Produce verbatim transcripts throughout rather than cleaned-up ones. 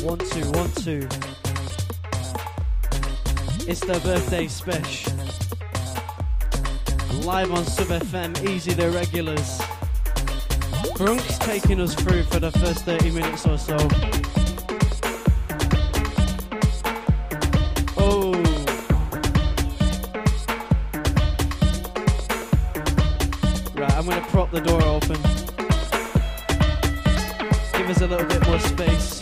One, two, one, two. It's their birthday special. Live on Sub F M, Easy the Regulars. Brunk's taking us through for the first thirty minutes or so. Oh. Right, I'm going to prop the door open. Give us a little bit more space.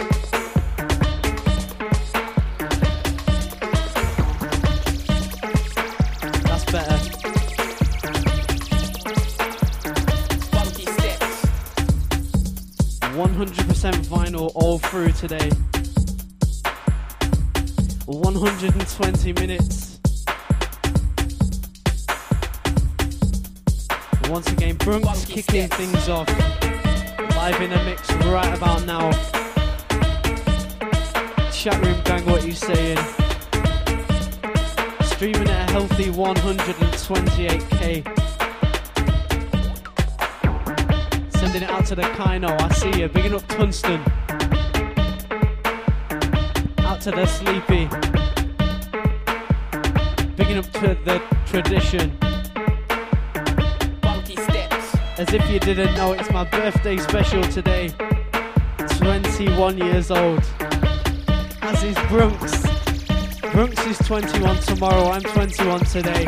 That's better. one hundred percent vinyl all through today. one hundred twenty minutes. Once again, Brunk's kicking things off. Live in a mix right about now. Chat room gang, what you saying? Streaming at a healthy one hundred twenty-eight k. Sending it out to the Kino, I see you. Bigging up Tungsten. Out to the Sleepy. Bigging up to the Tradition. Funky Steps. As if you didn't know, it's my birthday special today. twenty-one years old. As is Brunk's. Brunk's is twenty-one tomorrow, I'm twenty-one today.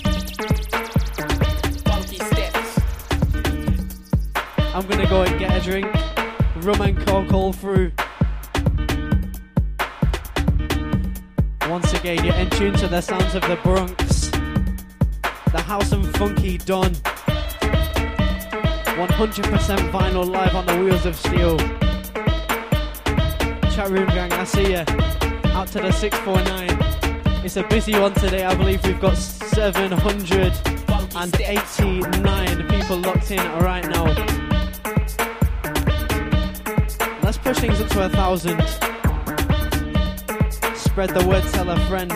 I'm gonna go and get a drink. Rum and coke all through. Once again, you're in tune to the sounds of the Brunk's. The house and funky done. one hundred percent vinyl live on the wheels of steel. Chat room gang, I see ya. Out to the six four nine. It's a busy one today. I believe we've got seven hundred eighty-nine people locked in right now. Let's push things up to a thousand. Spread the word, tell a friend.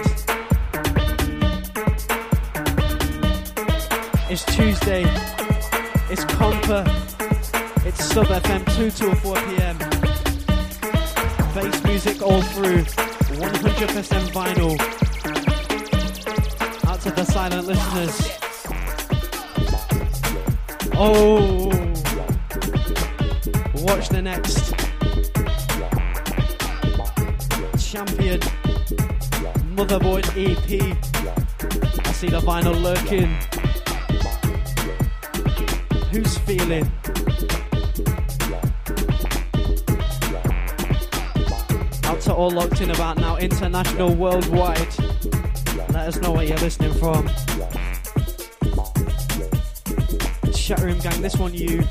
It's Tuesday. It's Compa. It's Sub F M two till four p.m. Bass music all through. one hundred percent vinyl. Out to the silent listeners. Oh. Watch the next. Champion Motherboard E P. I see the vinyl lurking. Who's feeling? Out to all locked in about now, international, worldwide. Let us know where you're listening from. Chat room gang, this one you.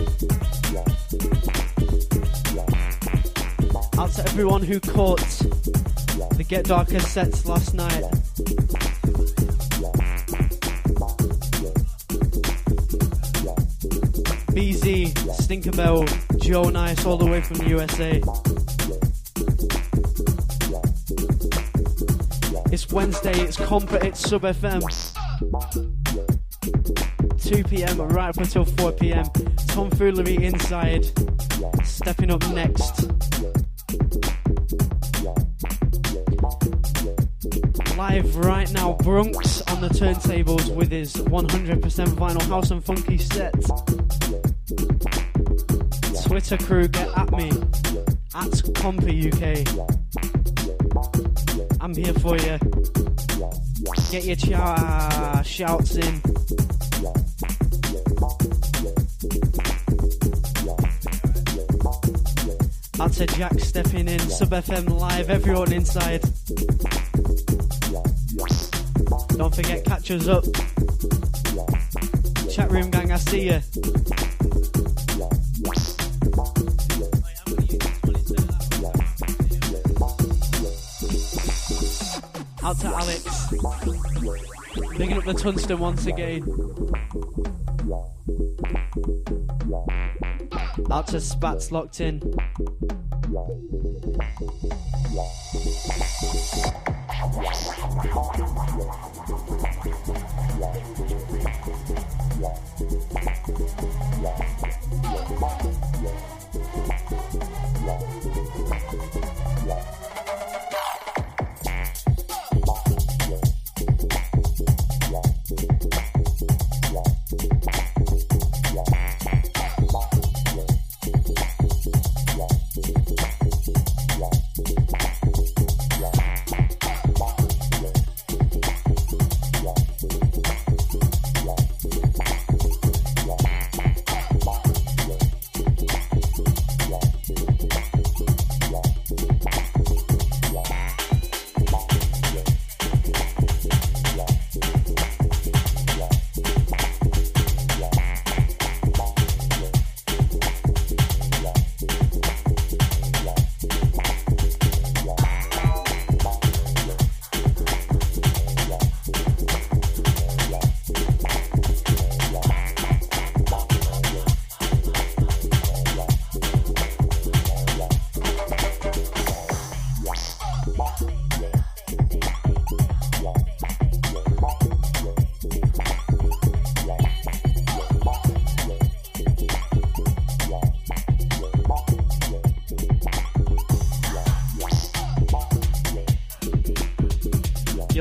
Out to everyone who caught the Get Darker sets last night. B Z, Stinkerbell, Joe Nice, all the way from the U S A. It's Wednesday, it's Compa, it's Sub F M. two p.m. right up until four p.m. Tomfoolery inside. Stepping up next. Live right now, Brunk's on the turntables with his one hundred percent vinyl house and funky set. Twitter crew, get at me. At Compa U K. I'm here for you. Get your ch- uh, shouts in. Out to Jack stepping in. Sub F M live, everyone inside. Don't forget, catch us up. Chat room gang, I see ya. Out to Alex. Picking up the tungsten once again. Out to Spats locked in.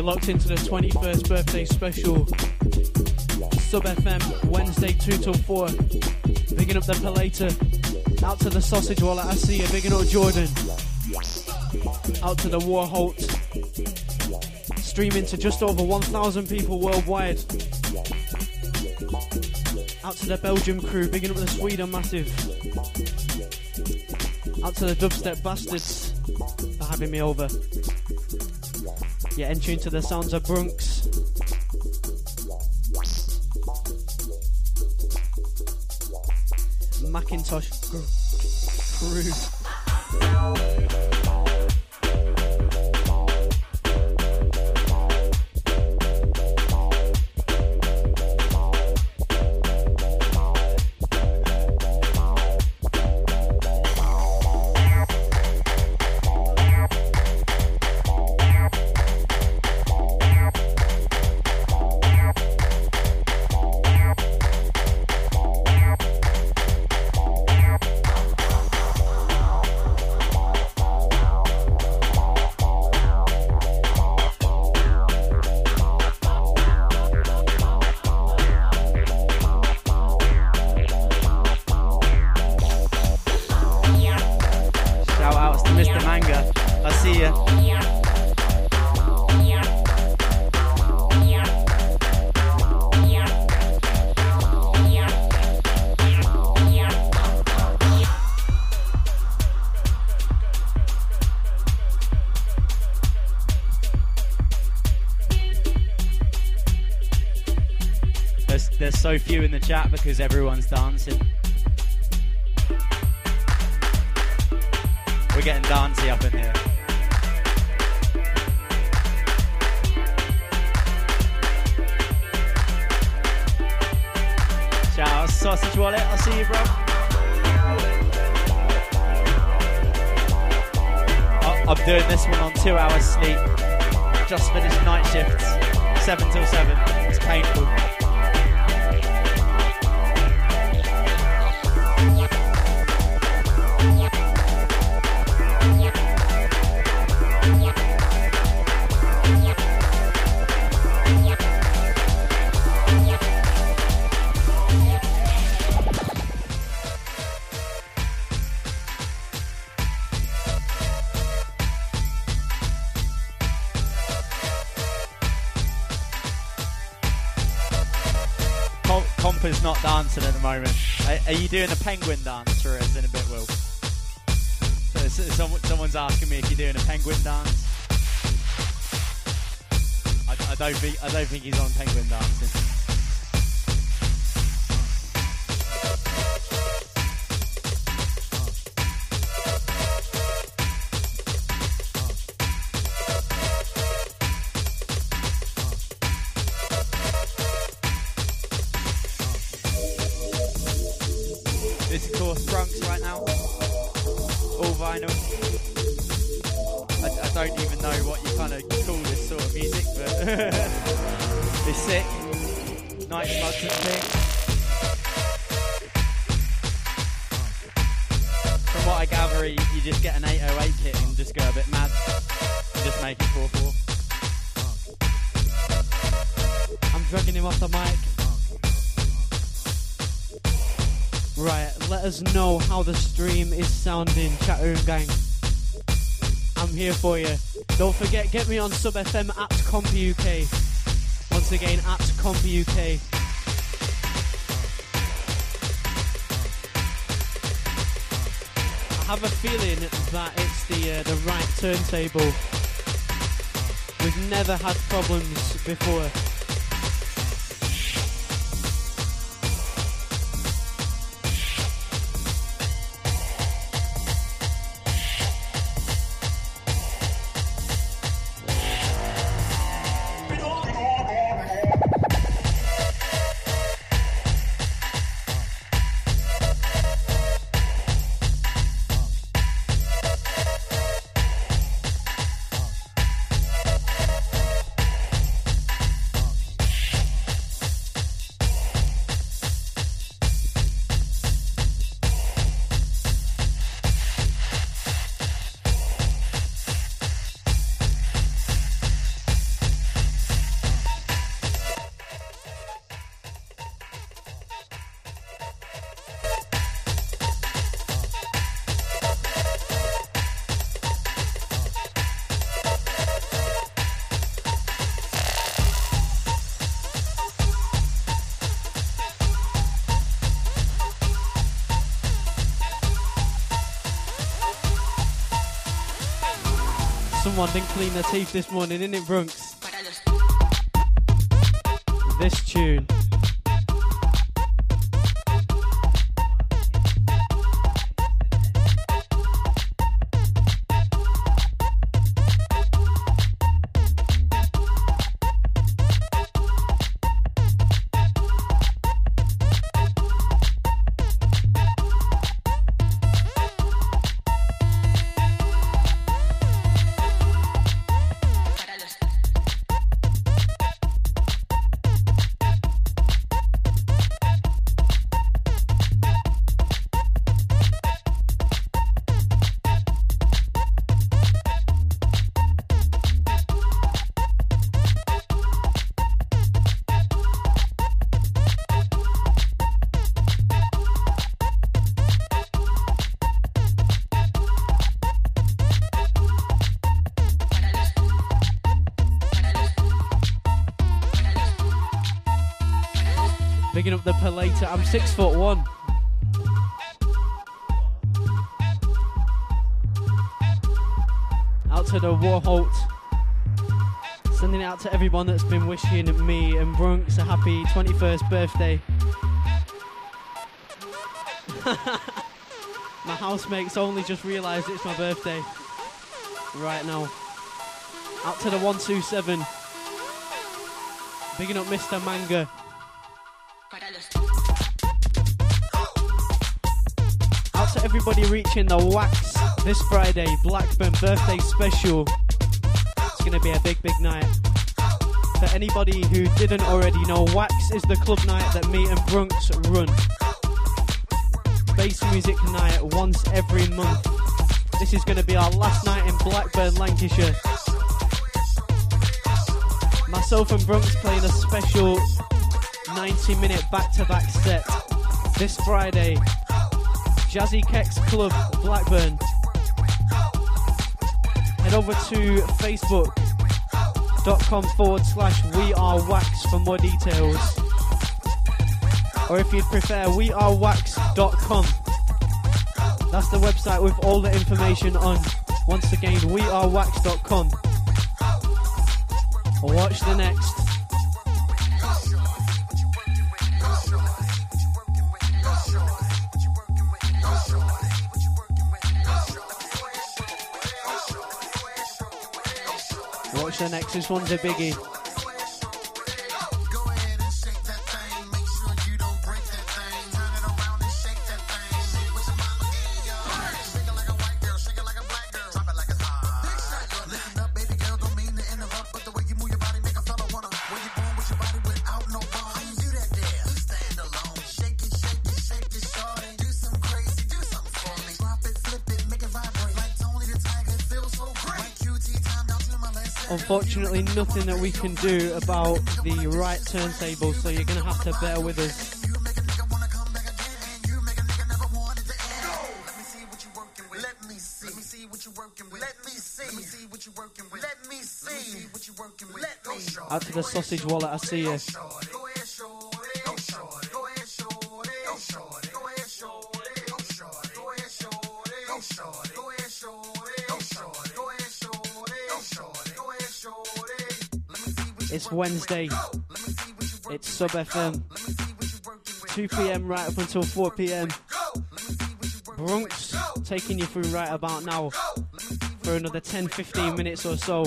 locked into the twenty-first birthday special. Sub F M, Wednesday two till four. Bigging up the Palater. Out to the Sausage Wallet, I see you. Bigging up Jordan. Out to the Warholt. Streaming to just over one thousand people worldwide. Out to the Belgium crew. Bigging up the Sweden Massive. Out to the Dubstep Bastards for having me over. Yeah, in tune to the sounds of Brunks. Macintosh crew. So few in the chat because everyone's dancing. We're getting dancey up in here. Shout out Sausage Wallet, I'll see you, bro. I'm doing this one on two hours sleep. Just finished night shifts, seven till seven. It's painful. Compa's not dancing at the moment. Are, are you doing a penguin dance for us in a bit, Will? So, so, someone, someone's asking me if you're doing a penguin dance. I, I don't think I don't think he's on penguin dancing. Know how the stream is sounding, Chatroom gang. I'm here for you. Don't forget, get me on Sub F M at Compa U K. Once again, at Compa U K. I have a feeling that it's the uh, the right turntable. We've never had problems before. someone didn't clean their teeth this morning, innit, Brunks? This tune. Bigging up the Palater. I'm six foot one. Out to the Warholt. Sending it out to everyone that's been wishing me and Brunks a happy twenty-first birthday. My housemates only just realised it's my birthday right now. Out to the one two seven. Bigging up Mister Manga. Out to everybody reaching the Wax this Friday, Blackburn birthday special. It's going to be a big, big night. For anybody who didn't already know, Wax is the club night that me and Brunks run. Bass music night once every month. This is going to be our last night in Blackburn, Lancashire. Myself and Brunks playing a special ninety minute back-to-back set this Friday. Jazzy Kex Club, Blackburn. Head over to facebook.com forward slash we are wax for more details. Or if you'd prefer, we are wax dot com. That's the website with all the information on. Once again, we are wax dot com. Watch the next. Watch the next, this one's a biggie. Unfortunately, nothing that we can do about the right turntable, so you're going to have to bear with us. Out to the sausage wallet, I see you. It's Wednesday, it's Sub F M, two p.m. right up until four p.m. Brunks taking you through right about now for another ten to fifteen minutes or so.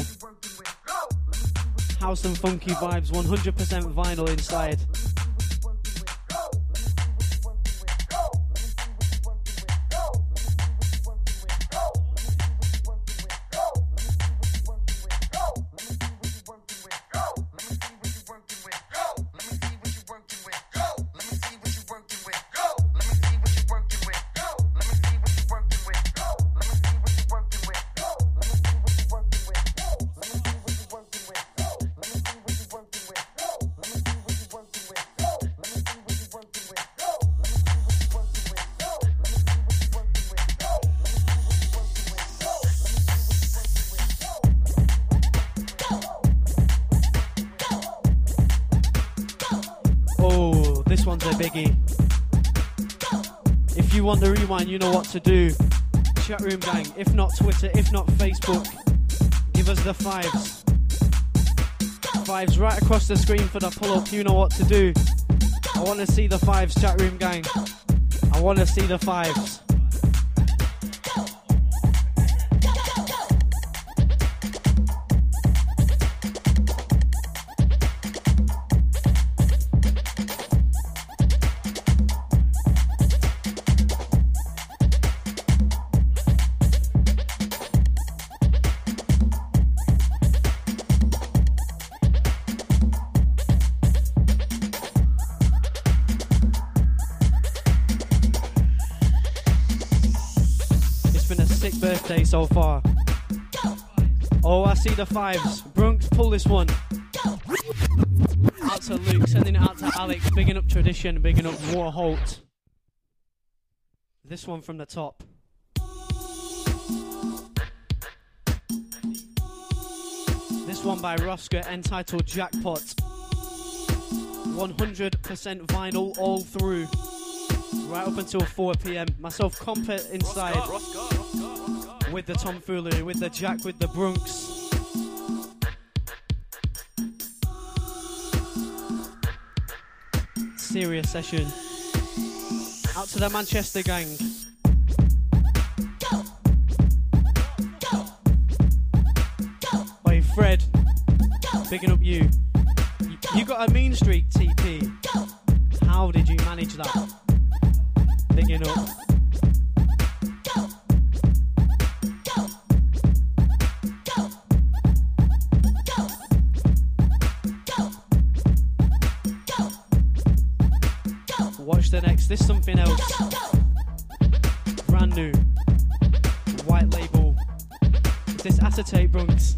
House and funky vibes, one hundred percent vinyl inside. Biggie. If you want the rewind, you know what to do. Chat room gang, if not Twitter, if not Facebook, give Give us the fives. Fives right across the screen for the pull-up. You know what to do. I want to see the fives, chat room gang. I want to see the fives. Birthday so far. Oh, I see the fives. Brunks, pull this one. Out to Luke, sending it out to Alex. Bigging up Tradition, bigging up Warholt. This one from the top. This one by Rosker, entitled Jackpot. one hundred percent vinyl all through. Right up until four p.m. Myself, Compa inside. Rosker, Rosker, Rosker, Rosker. With the tomfoolery, with the Jack, with the Brunks. Serious session. Out to the Manchester gang. Hey Fred, bigging up you. You got a mean streak, T P. How did you manage that? Bigging up. Watch the next. This is something else. Brand new. White label. Is this acetate, Brunks?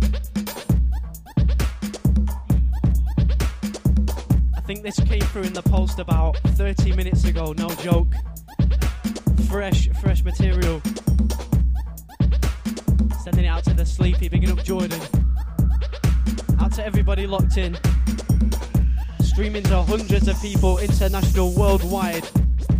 I think this came through in the post about thirty minutes ago, no joke. Fresh, fresh material. Sending it out to the Sleepy, bigging up Jordan. Out to everybody locked in. Streaming to hundreds of people, international, worldwide.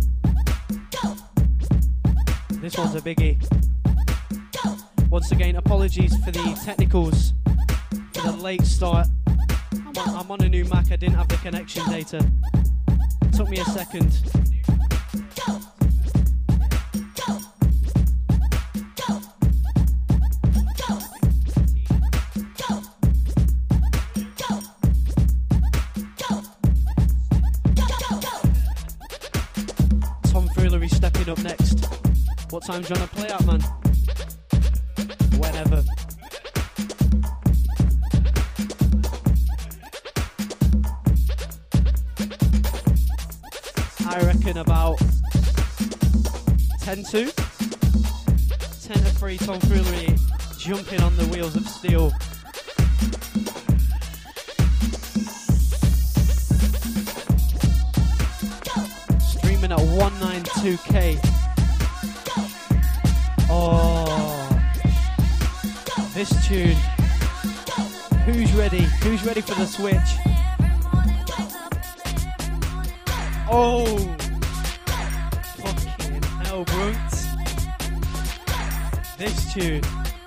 This one's a biggie. Once again, apologies for the technicals, for the late start. I'm on, I'm on a new Mac, I didn't have the connection data. It took me a second. Tomfoolery stepping up next. What time do you want to play out, man? Whenever. I reckon about ten to ten to three tomfoolery jumping on the wheels of steel. Streaming at one ninety-two K. Oh, this tune. Who's ready? Who's ready for the switch? Oh, fucking hell, Brunks. This tune.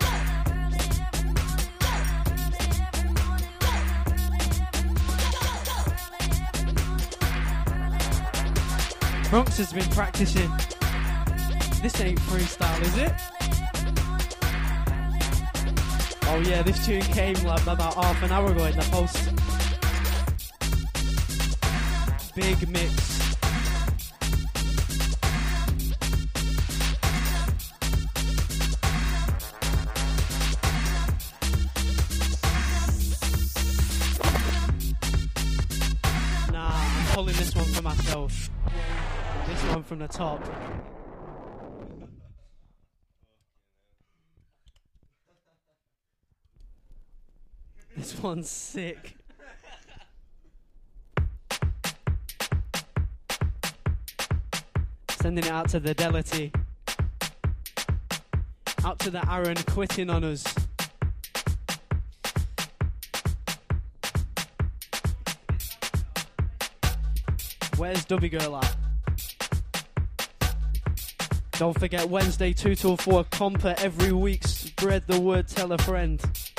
Brunks has been practicing. This ain't freestyle, is it? Oh yeah, this tune came like about half an hour ago in the post. Big mix. Nah, I'm pulling this one for myself. This one from the top. This one's sick. Sending it out to the Delity. Out to the Aaron quitting on us. Where's Dubby Girl at? Don't forget Wednesday two till four Compa every week. Spread the word, tell a friend.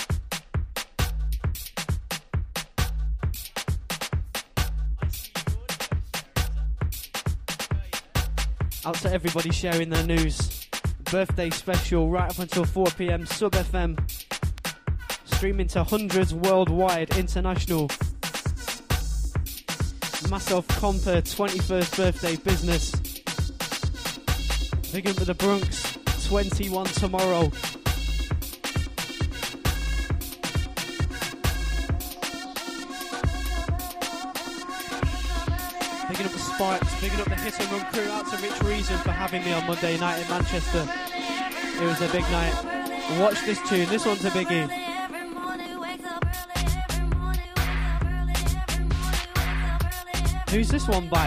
Out to everybody sharing their news. Birthday special right up until four p.m. Sub F M. Streaming to hundreds worldwide, international. Myself Comper, twenty-first birthday business. Big up to the Bronx, twenty-one tomorrow. Bigging up the Spikes, bigging up the Hit and Run crew. Out to Rich Reason for having me on Monday night in Manchester. It was a big night. Watch this tune, this one's a biggie. Who's this one by?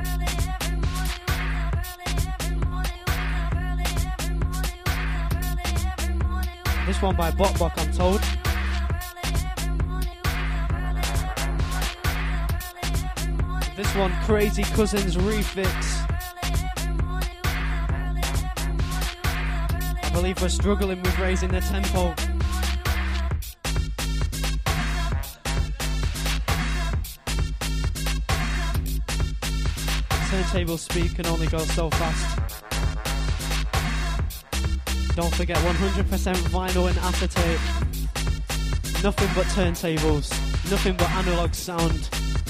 This one by Bok Bok, I'm told. This one, Crazy Cousins Refix. I believe we're struggling with raising the tempo. Turntable speed can only go so fast. Don't forget one hundred percent vinyl and acetate. Nothing but turntables. Nothing but analog sound.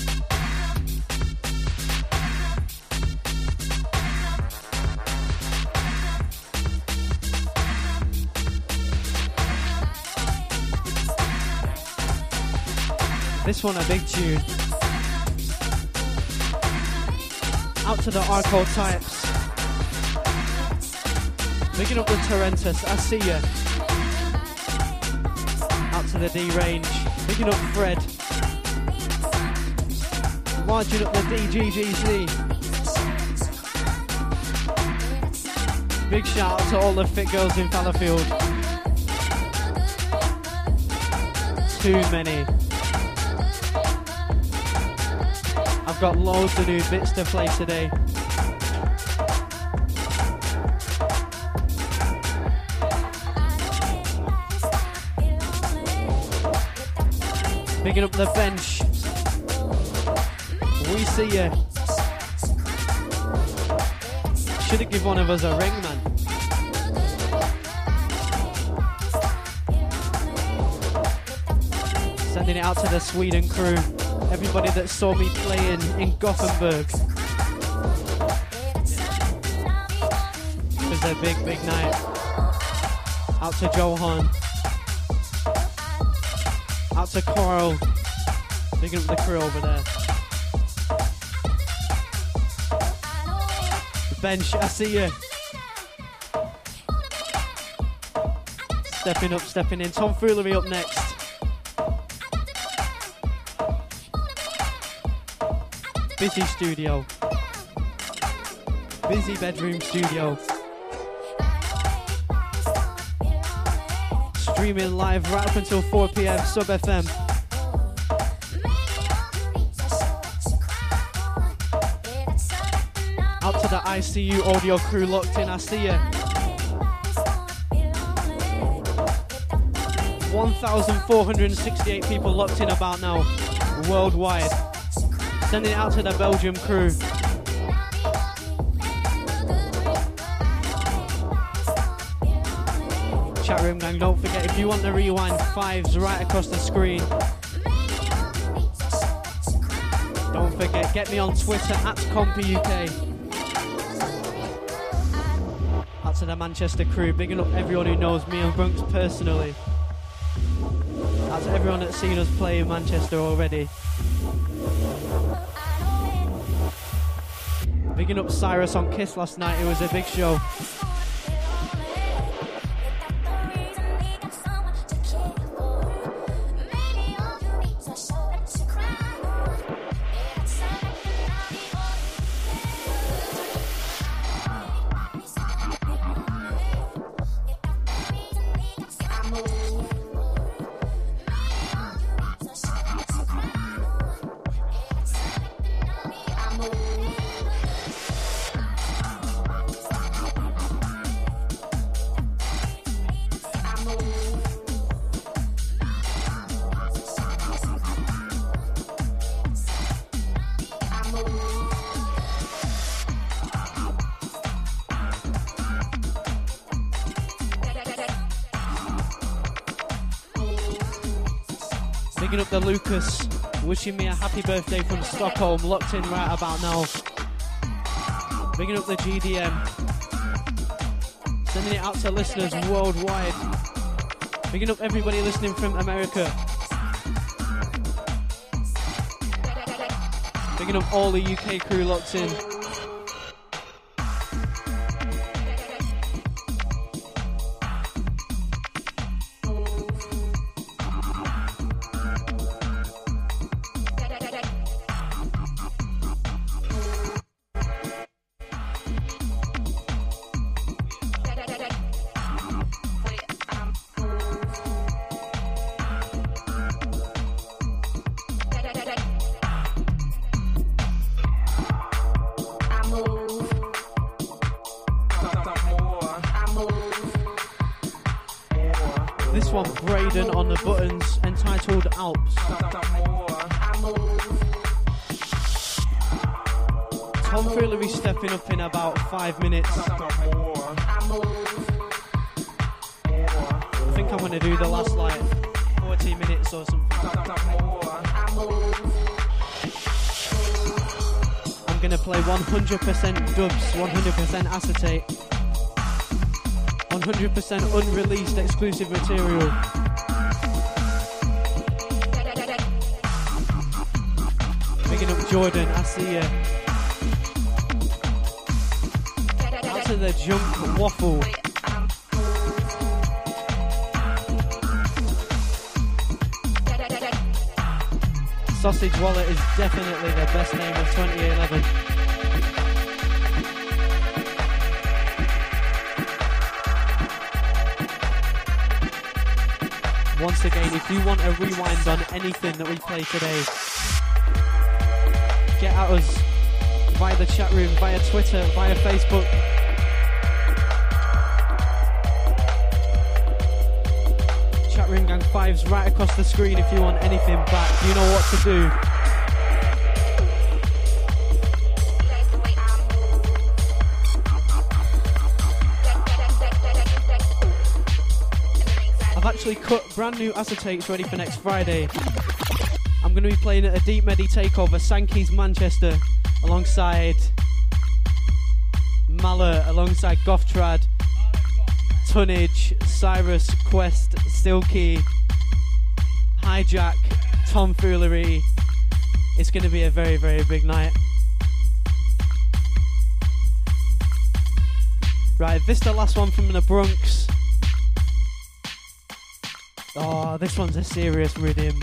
This one a big tune. Out to the Arco types. Picking up the Torrentus, I see ya. Out to the D range. Picking up Fred. Marching up the D G G Z. Big shout out to all the fit girls in Fallowfield. Too many. I've got loads of new bits to play today. Picking up the bench. We see ya. Should have given one of us a ring, man. Sending it out to the Sweden crew. Everybody that saw me playing in Gothenburg. It was a big, big night. Out to Johan. Out to Carl. Picking up the crew over there. The bench, I see you. Stepping up, stepping in. Tom Foolery up next. Busy studio. Busy bedroom studio. Streaming live right up until four p.m. Sub F M. Out to the I C U audio crew locked in, I see ya. one thousand four hundred sixty-eight people locked in about now, worldwide. Sending it out to the Belgium crew. Chat room gang, don't forget if you want the rewind, fives right across the screen. Don't forget, get me on Twitter at ComperUK. Out to the Manchester crew, bigging up everyone who knows me and Bronx personally. Out to everyone that's seen us play in Manchester already. Bigging up Cyrus on Kiss last night, it was a big show. Picking up the Lucas, wishing me a happy birthday from Stockholm, locked in right about now. Picking up the G D M. Sending it out to listeners worldwide. Picking up everybody listening from America. Picking up all the U K crew locked in. Up in about five minutes. I think I'm going to do the last like forty minutes or something. I'm going to play one hundred percent dubs, one hundred percent acetate, one hundred percent unreleased exclusive material. Picking up Jordan, I see you. To the jump waffle. Sausage Wallet is definitely the best name of twenty eleven. Once again, if you want a rewind on anything that we play today, get at us via the chat room, via Twitter, via Facebook. Room Gang five's right across the screen if you want anything back. You know what to do. I've actually cut brand new acetates ready for next Friday. I'm going to be playing at a Deep Medi Takeover, Sankey's Manchester, alongside Mala, alongside Gothtrad, Tonnage, Cyrus, Quest, Stilkey, Hijack, Tomfoolery. It's going to be a very, very big night. Right, this is the last one from the Bronx. Oh, this one's a serious rhythm.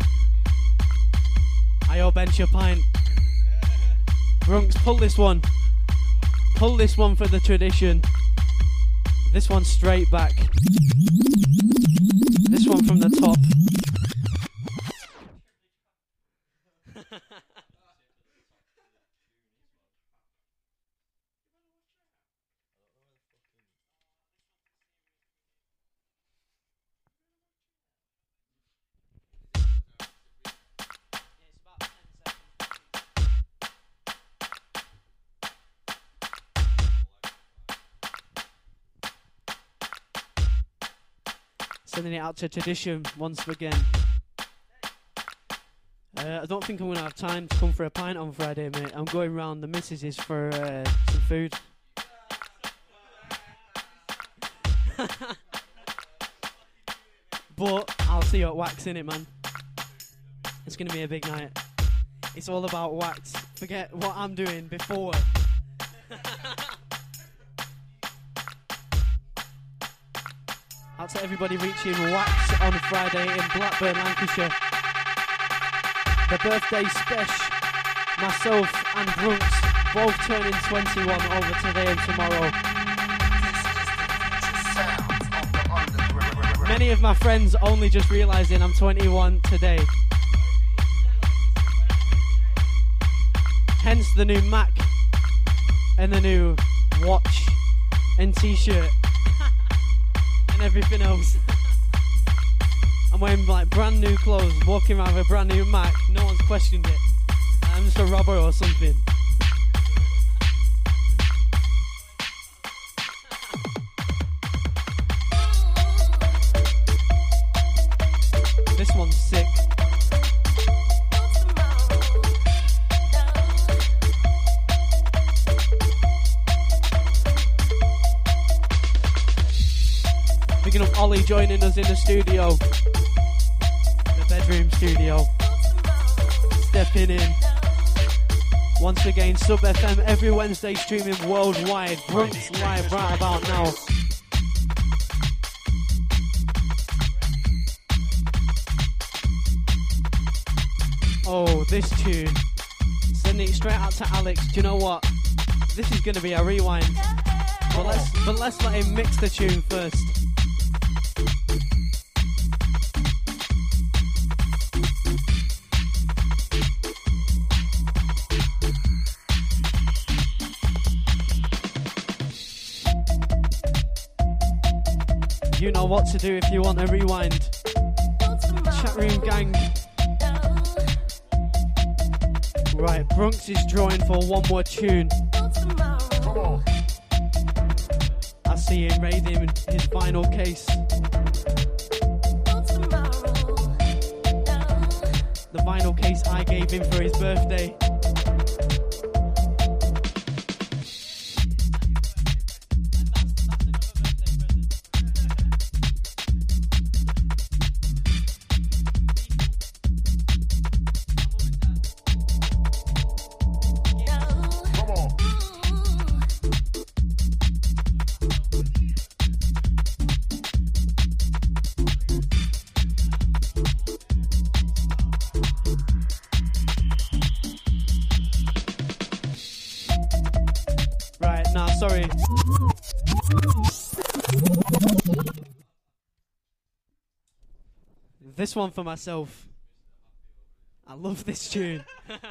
Ayo, bench your pint. Bronx, pull this one. Pull this one for the tradition. This one straight back. This one from the top. Sending it out to Tradition once again. Uh, I don't think I'm going to have time to come for a pint on Friday, mate. I'm going round the missuses for uh, some food. But I'll see you at Wax, innit, man. It's going to be a big night. It's all about Wax. Forget what I'm doing before. Out to everybody reaching Wax on Friday in Blackburn, Lancashire. The birthday special. Myself and Brunks both turning twenty-one over today and tomorrow. Many of my friends only just realising I'm twenty-one today. Hence the new Mac and the new watch and t-shirt. Everything else. I'm wearing like brand new clothes, walking around with a brand new Mac. No one's questioned it. I'm just a robber or something. This one's sick. Ollie joining us in the studio, the bedroom studio, stepping in. Once again, Sub F M every Wednesday streaming worldwide. Brunks live right about now. Oh, this tune. Sending it straight out to Alex. Do you know what? This is going to be a rewind. But let's, but let's let him mix the tune first. You know what to do if you want a rewind. Chat room gang. Right, Brunks is drawing for one more tune. I see him raiding his vinyl case. The vinyl case I gave him for his birthday. This one for myself. I love this tune.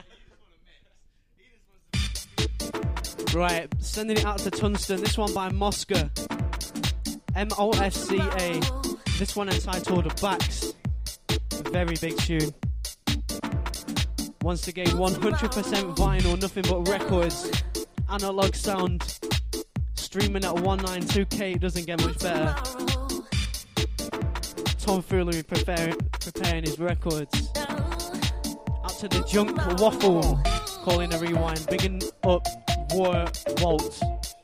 Right, sending it out to Tungsten. This one by Mosca. M O S C A. This one entitled Backs. Very big tune. Once again, one hundred percent vinyl, nothing but records. Analog sound. Streaming at one ninety-two K, it doesn't get much better. Tomfoolery preparing, preparing his records. Out to the Junk Waffle, calling a rewind, bigging up War Walt.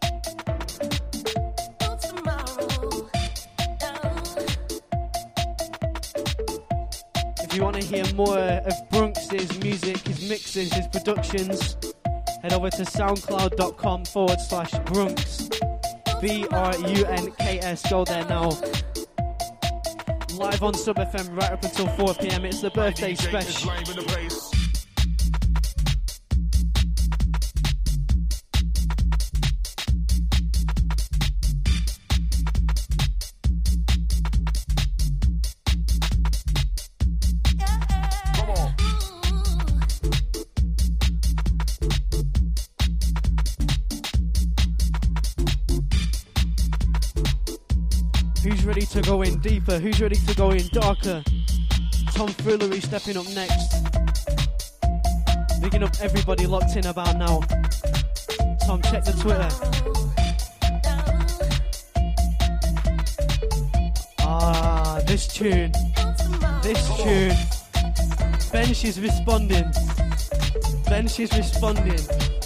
If you want to hear more of Brunks' music, his mixes, his productions, head over to soundcloud.com forward slash Brunks. B R U N K S, go there now. Live on Sub F M right up until four p.m. It's the birthday special. Ready to go in deeper? Who's ready to go in darker? Tomfoolery stepping up next. Bigging up everybody locked in about now. Tom, check the Twitter. Ah, this tune. This tune. Bench is responding. Bench is responding.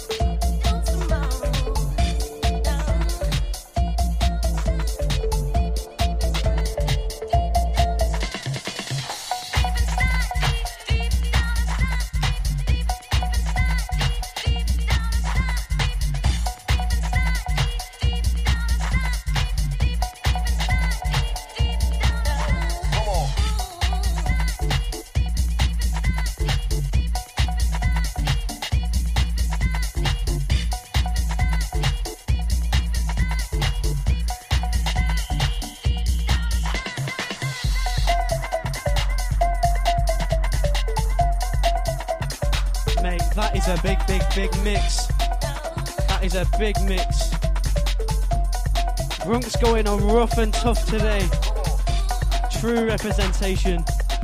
A big, big, big mix. That is a big mix. Brunks going on rough and tough today. True representation.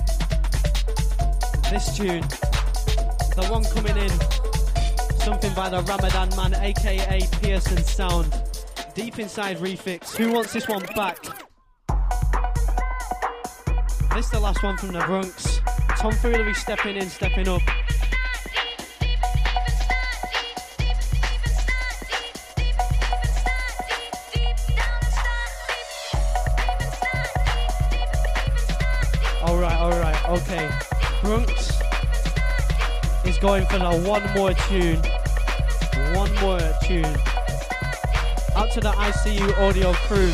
This tune, the one coming in, something by the Ramadan Man, aka Pearson Sound. Deep Inside Refix. Who wants this one back? This is the last one from the Brunks. Tomfoolery stepping in, stepping up. Okay, Brunks is going for the one more tune. One more tune. Out to the I C U audio crew.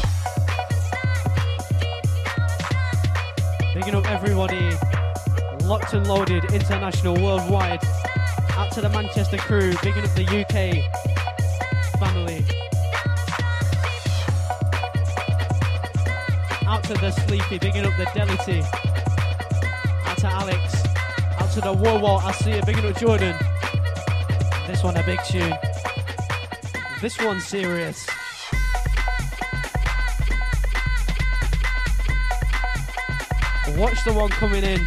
Picking up everybody locked and loaded, international, worldwide. Out to the Manchester crew, picking up the U K family. Out to the Sleepy, picking up the Delity. Out to Alex. Out to the Warwall, I see you, picking up Jordan. This one a big tune. This one's serious. Watch the one coming in.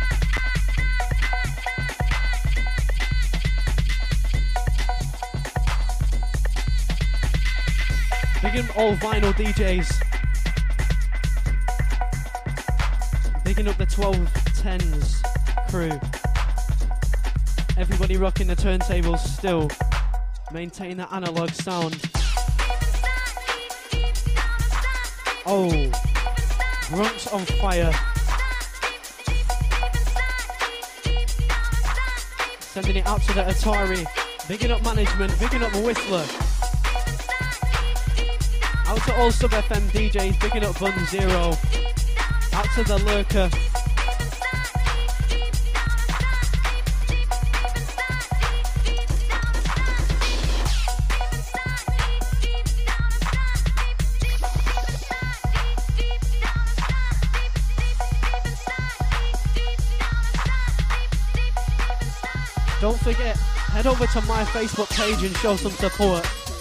Big up all vinyl D Js. Bigging up the twelve tens crew. Everybody rocking the turntables still. Maintain that analog sound. Oh, Bronx on fire. Sending it out to the Atari. Bigging up management, bigging up Whistler. Out to all Sub F M D Js, bigging up Bun Zero. Out to the Lurker. Don't forget, head over to my Facebook page and show some support.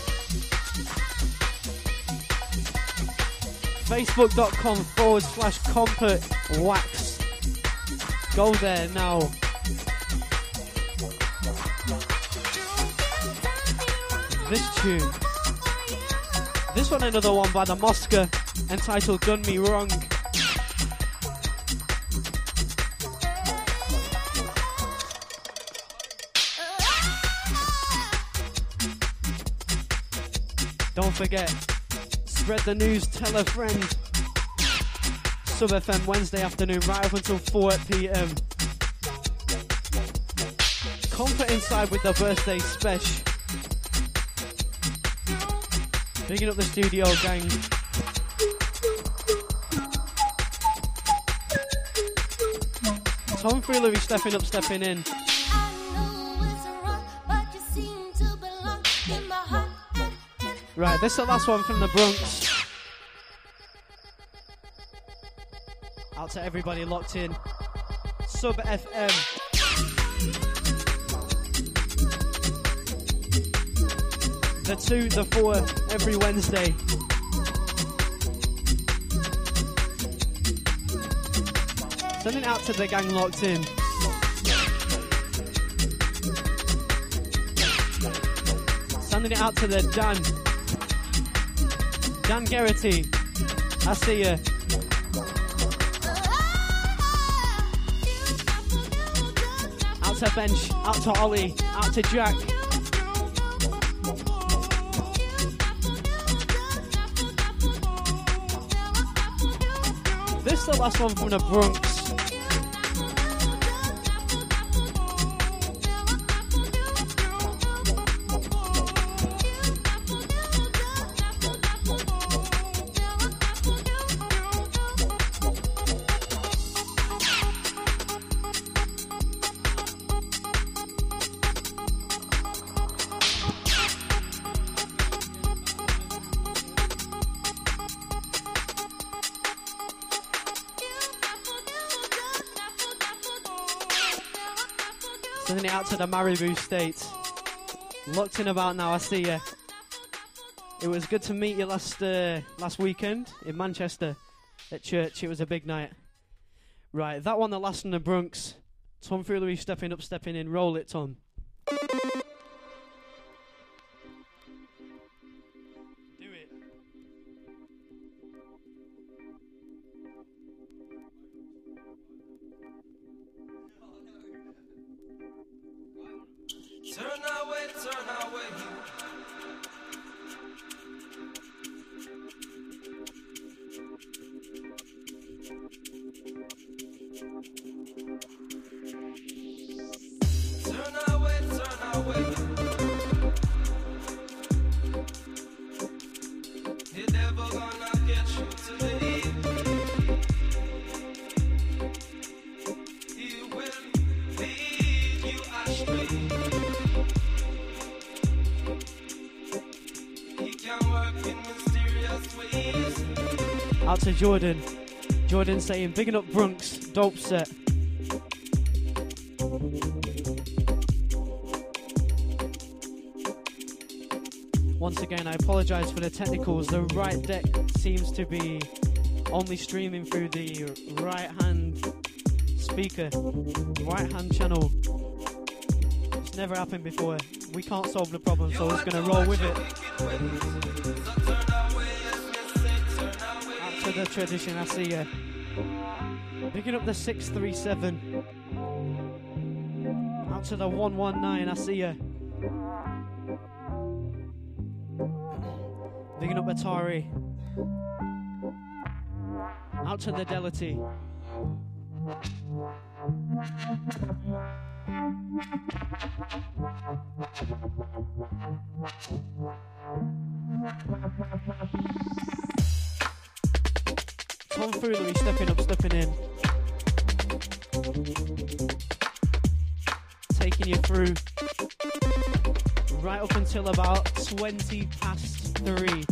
Facebook.com forward slash Compert Wax. Go there now. This tune. This one, another one by the Mosca, entitled Done Me Wrong. Don't forget, spread the news, tell a friend. Sub F M Wednesday afternoon right up until four p.m. Comfort inside with the birthday special. Picking up the studio gang. Tom Freeler stepping up, stepping in. Right, this is the last one from the Bronx. Out to everybody locked in. Sub F M. The two, the four, every Wednesday. Sending out to the gang locked in. Sending it out to the Dan. Dan Garrity, I see ya. Out to Bench, out to Ollie, out to Jack. This is the last one from the Bronx. Sending it out to the Maribou State. Locked in about now, I see ya. It was good to meet you last uh, last weekend in Manchester at church. It was a big night. Right, that one, the last from the Bronx. Tom Freeler stepping up, stepping in. Roll it, Tom. Do it. Turn away, turn away. Out to Jordan. Jordan saying, bigging up Brunks, dope set. Once again, I apologise for the technicals. The right deck seems to be only streaming through the right hand speaker, right hand channel. It's never happened before. We can't solve the problem, so we're just going to roll with it. Out to the tradition, I see ya. Picking up the six three seven. Out to the one one nine, I see ya. Picking up Atari. Out to the Delity. Tomfoolery stepping up, stepping in. Taking you through right up until about twenty past three.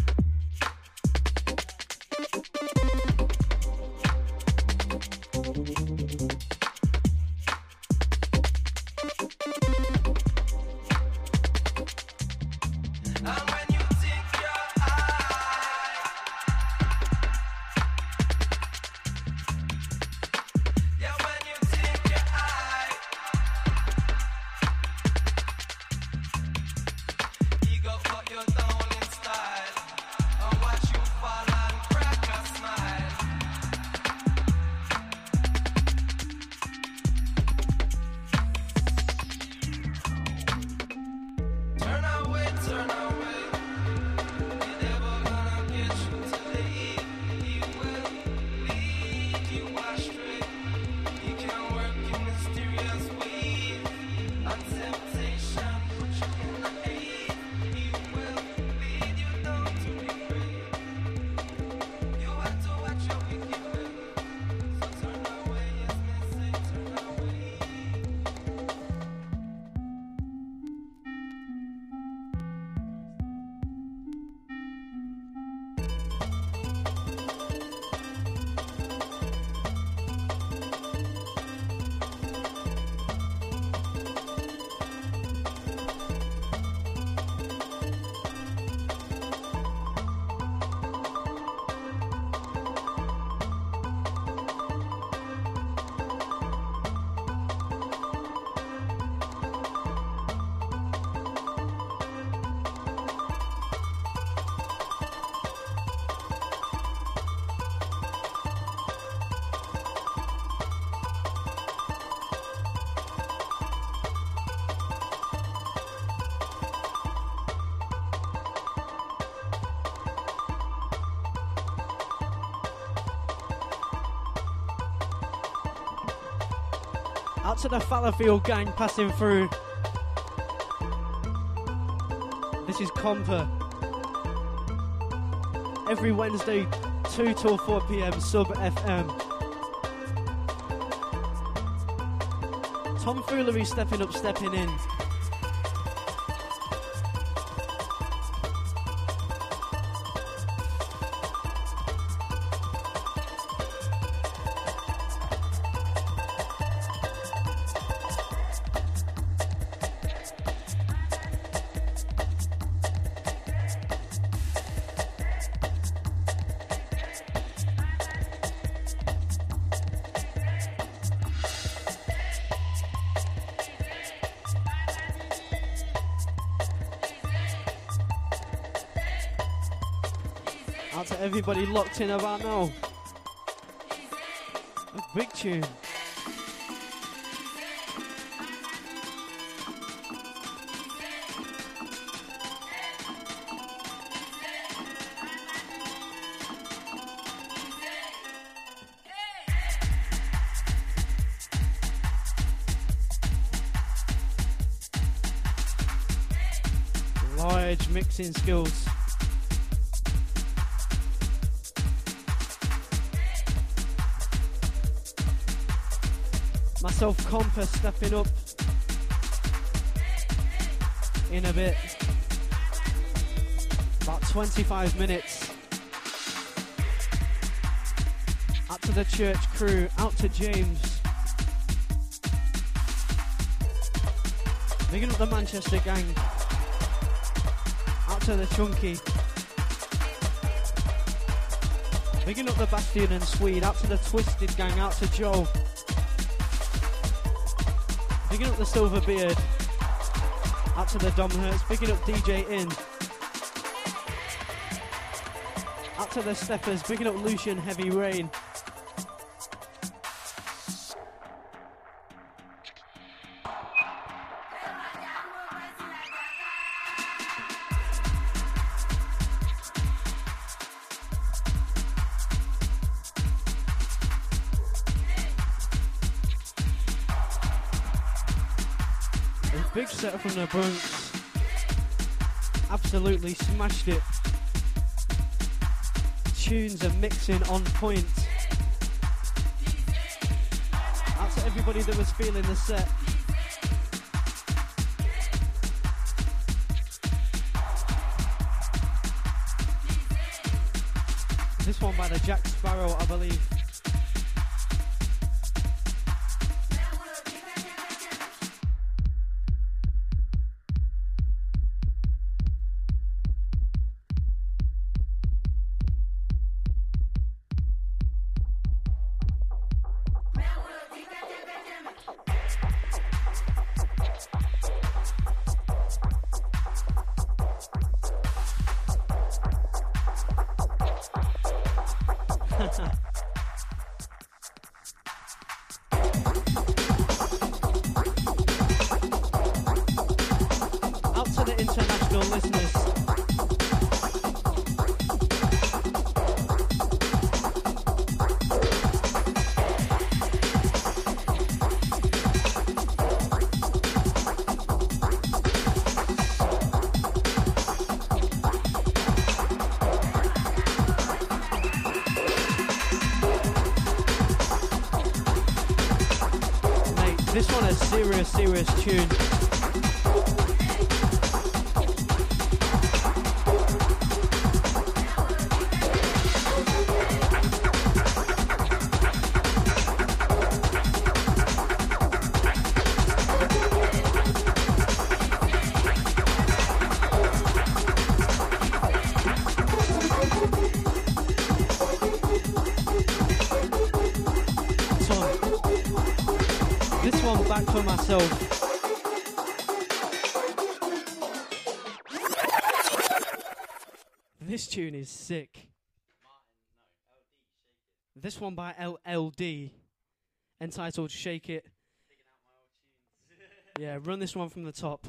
Out to the Fallowfield gang passing through. This is Compa. Every Wednesday, two till four p m, Sub F M. Tomfoolery stepping up, stepping in. Out to everybody locked in about now. A big tune. Large mixing skills. Myself, Compa, stepping up in a bit. About twenty-five minutes. Out to the church crew, out to James. Bigging up the Manchester gang. Out to the Chunky. Bigging up the Bastion and Swede. Out to the Twisted gang, out to Joe. Bigging up the Silver Beard. Out to the Dom Hertz. Bigging up D J In. Out to the Steppers. Bigging up Lucian Heavy Rain. Big set from the Bronx. Absolutely smashed it. Tunes and mixing on point. Out to everybody that was feeling the set. This one by the Jack Sparrow, I believe. Serious, serious tune. For myself. This tune is sick. This one by L L D, entitled Shake It. Yeah, run this one from the top.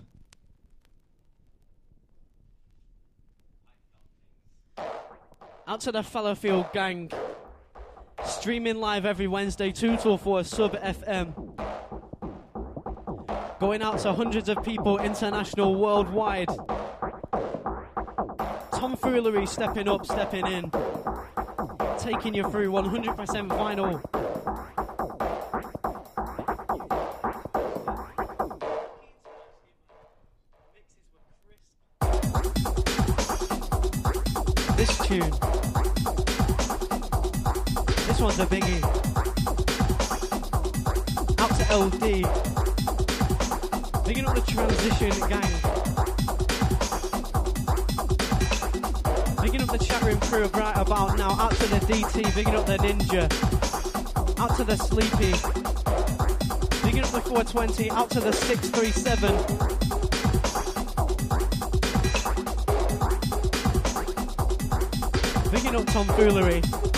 Out to the Fallowfield gang. Streaming live every Wednesday, two till four, Sub F M. Going out to hundreds of people, international, worldwide. Tomfoolery stepping up, stepping in. Taking you through one hundred percent vinyl. This tune. This one's a biggie. Out to L D. Picking up the Transition gang. Picking up the chat room crew right about now. Out to the D T, picking up the Ninja. Out to the Sleepy. Picking up the four twenty, out to the six three seven. Picking up Tomfoolery.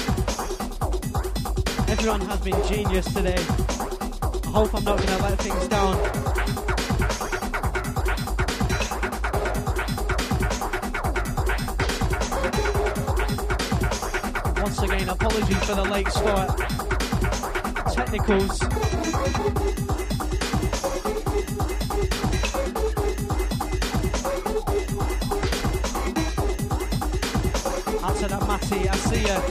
Everyone has been genius today. I hope I'm not going to let things down. Once again, apologies for the late start. Technicals. Out to that Matty, I see ya.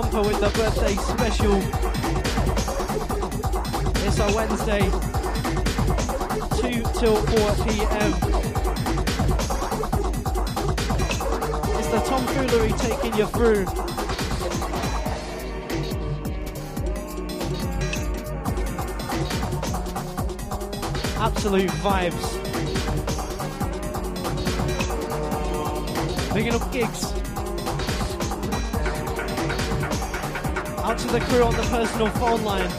Compa with the birthday special. It's a Wednesday, two till four p.m. It's the tomfoolery taking you through. Absolute vibes. Bigging up gigs. Out to the crew on the personal phone line.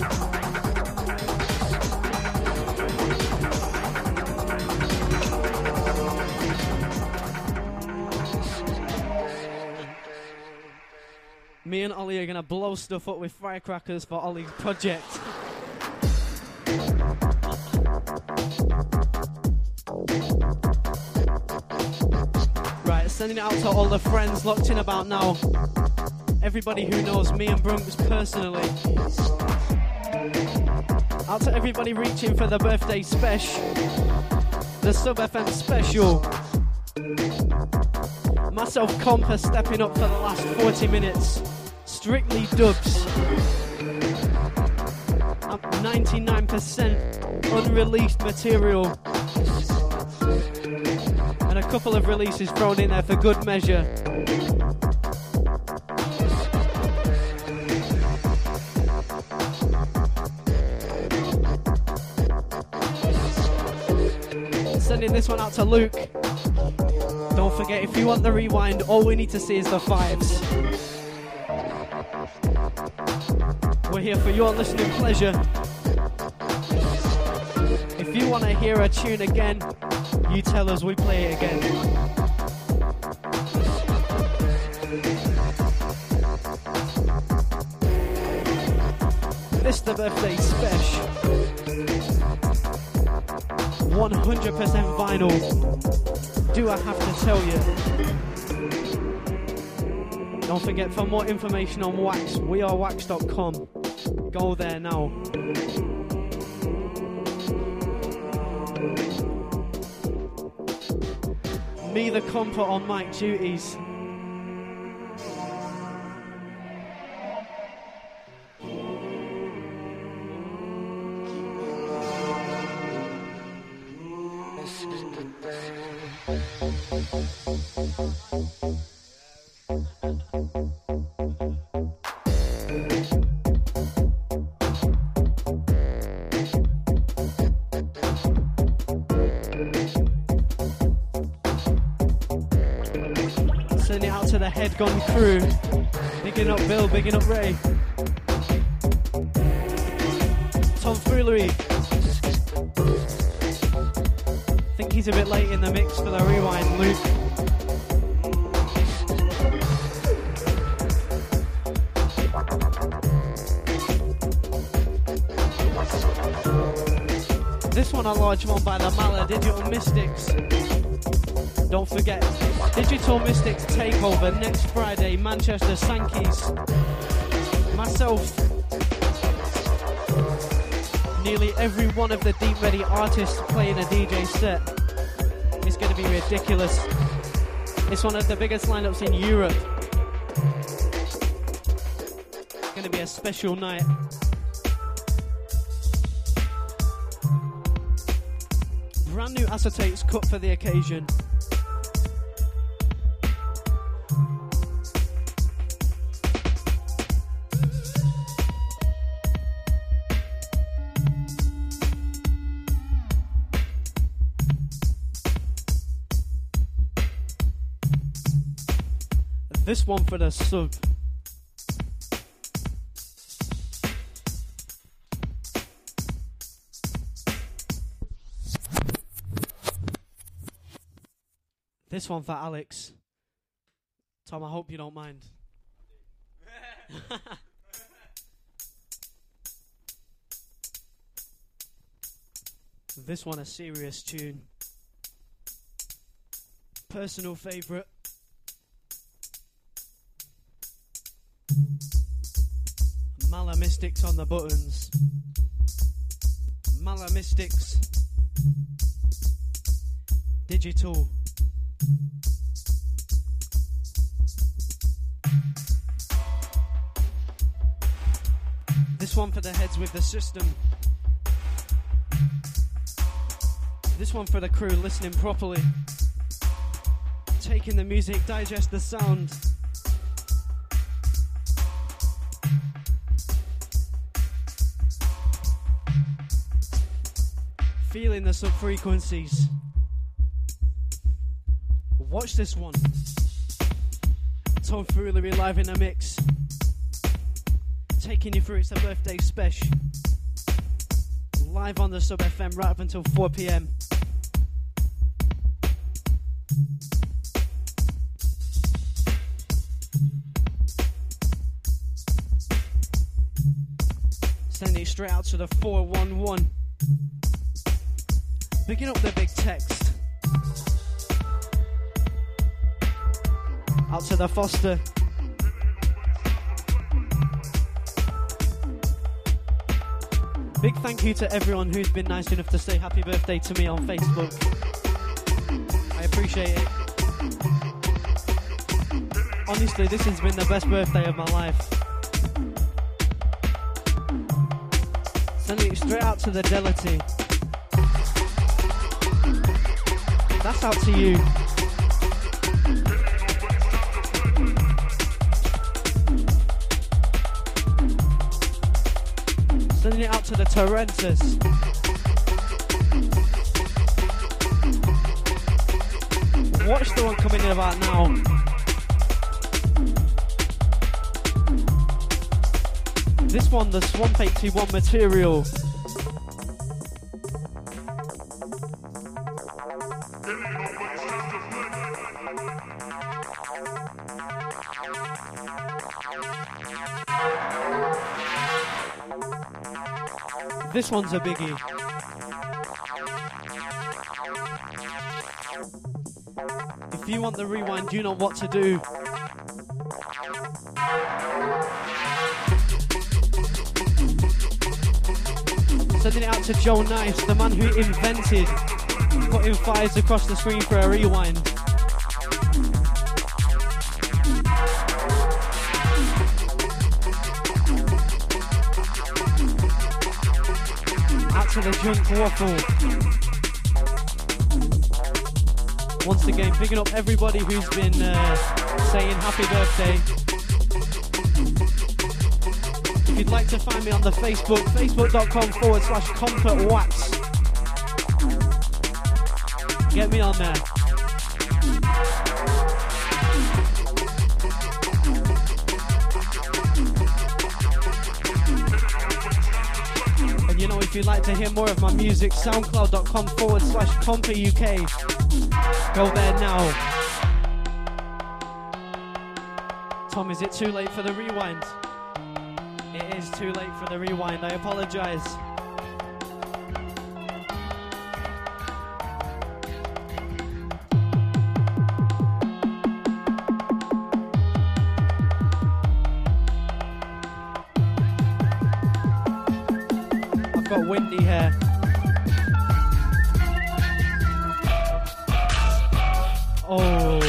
Me and Ollie are gonna blow stuff up with firecrackers for Ollie's project. Right, sending it out to all the friends locked in about now. Everybody who knows me and Brunks personally. Out to everybody reaching for the birthday special. The Sub F M special. Myself, Compa, stepping up for the last forty minutes. Strictly dubs. I'm ninety-nine percent unreleased material. And a couple of releases thrown in there for good measure. Sending this one out to Luke. Don't forget, if you want the rewind, all we need to see is the fives. We're here for your listening pleasure. If you want to hear a tune again, you tell us, we play it again. This the birthday special. one hundred percent vinyl. Do I have to tell you? Don't forget, for more information on Wax, we are wax dot com. Go there now. Me, the Compa, on mic duties. Sending it out to the Head Gone crew. Bigging up Bill, bigging up Ray. Tomfoolery. Think he's a bit late in the mix for the rewind, Luke. This one a large one by the Mala Digital Mystics. Don't forget, Digital Mystics Takeover next Friday, Manchester Sankeys. Myself, nearly every one of the Deep Ready artists playing a D J set. It's going to be ridiculous. It's one of the biggest lineups in Europe. It's going to be a special night. Brand new acetates cut for the occasion. This one for the sub. This one for Alex. Tom, I hope you don't mind. This one a serious tune. Personal favourite. Mala Mystics on the buttons. Mala Mystics. Digital. one for the heads with the system. This one for the crew listening properly. Take in the music, digest the sound. Feeling the sub-frequencies. Watch this one. Tomfoolery live in the mix. Taking you through, it's a birthday special. Live on the Sub F M right up until four p.m. Sending it straight out to the four one one. Picking up the big text. Out to the Foster. Big thank you to everyone who's been nice enough to say happy birthday to me on Facebook. I appreciate it. Honestly, this has been the best birthday of my life. Sending it straight out to the Delity. That's out to you. Sending it out to the Torrences. Watch the one coming in about now. This one, the Swamp eighty-one material. This one's a biggie. If you want the rewind, you know what to do. Sending it out to Joe Nice, the man who invented putting fires across the screen for a rewind. To the Junk Waffle. Once again, picking up everybody who's been uh, saying happy birthday. If you'd like to find me on the Facebook, facebook.com forward slash Comfort Wax. Get me on there. You know, if you'd like to hear more of my music, soundcloud.com forward slash Compa U K. Go there now. Tom, is it too late for the rewind? It is too late for the rewind. I apologise. Got windy here. Oh.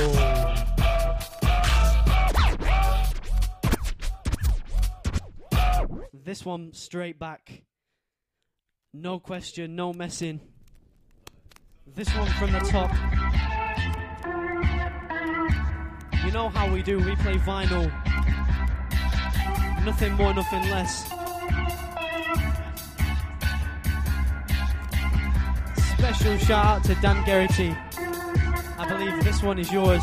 This one straight back. No question, no messing. This one from the top. You know how we do, we play vinyl. Nothing more, nothing less. Special shout out to Dan Geraghty. I believe this one is yours.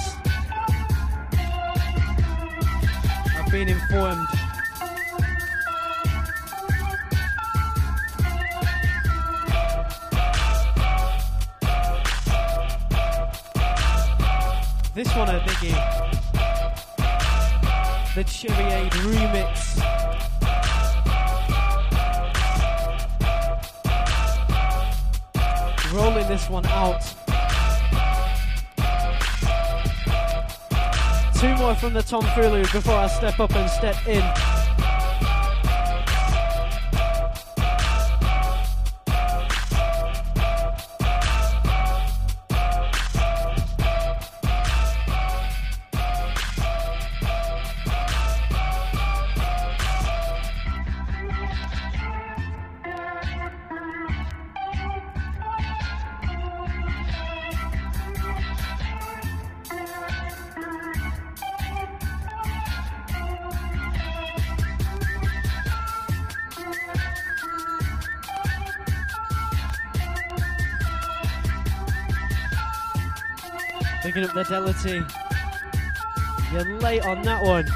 I've been informed. This one a biggie. The Cherry Aid remix. Rolling this one out. Two more from the Tomfoolery before I step up and step in. Picking up the Fidelity. You're late on that one.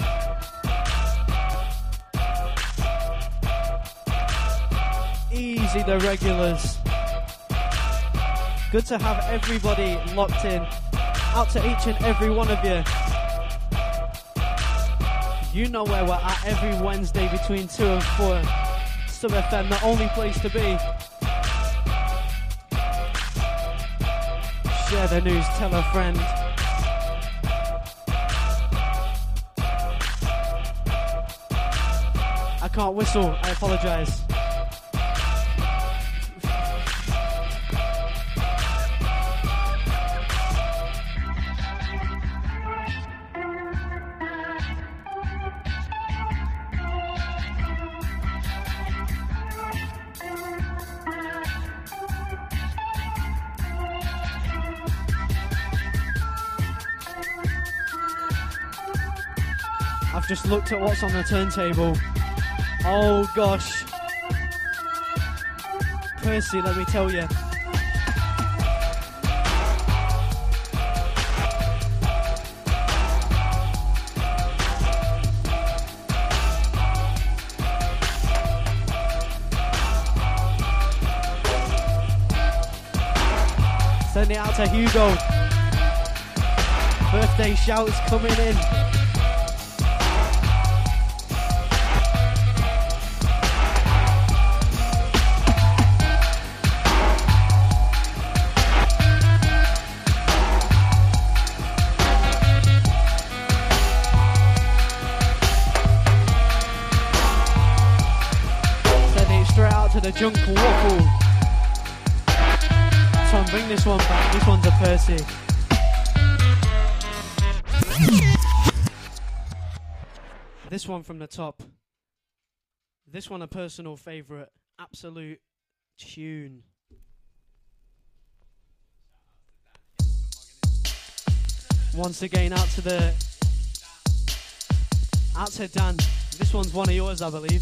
Easy, the regulars. Good to have everybody locked in. Out to each and every one of you. You know where we're at every Wednesday between two and four. Sub F M, the only place to be. Share the news, tell a friend. I can't whistle, I apologise. I've just looked at what's on the turntable. Oh gosh. Percy, let me tell you. Send it out to Hugo. Birthday shouts coming in. The junk waffle. Tom, bring this one back. This one's a Percy. This one from the top. This one a personal favourite. Absolute tune. Once again, out to the out to Dan. This one's one of yours, I believe.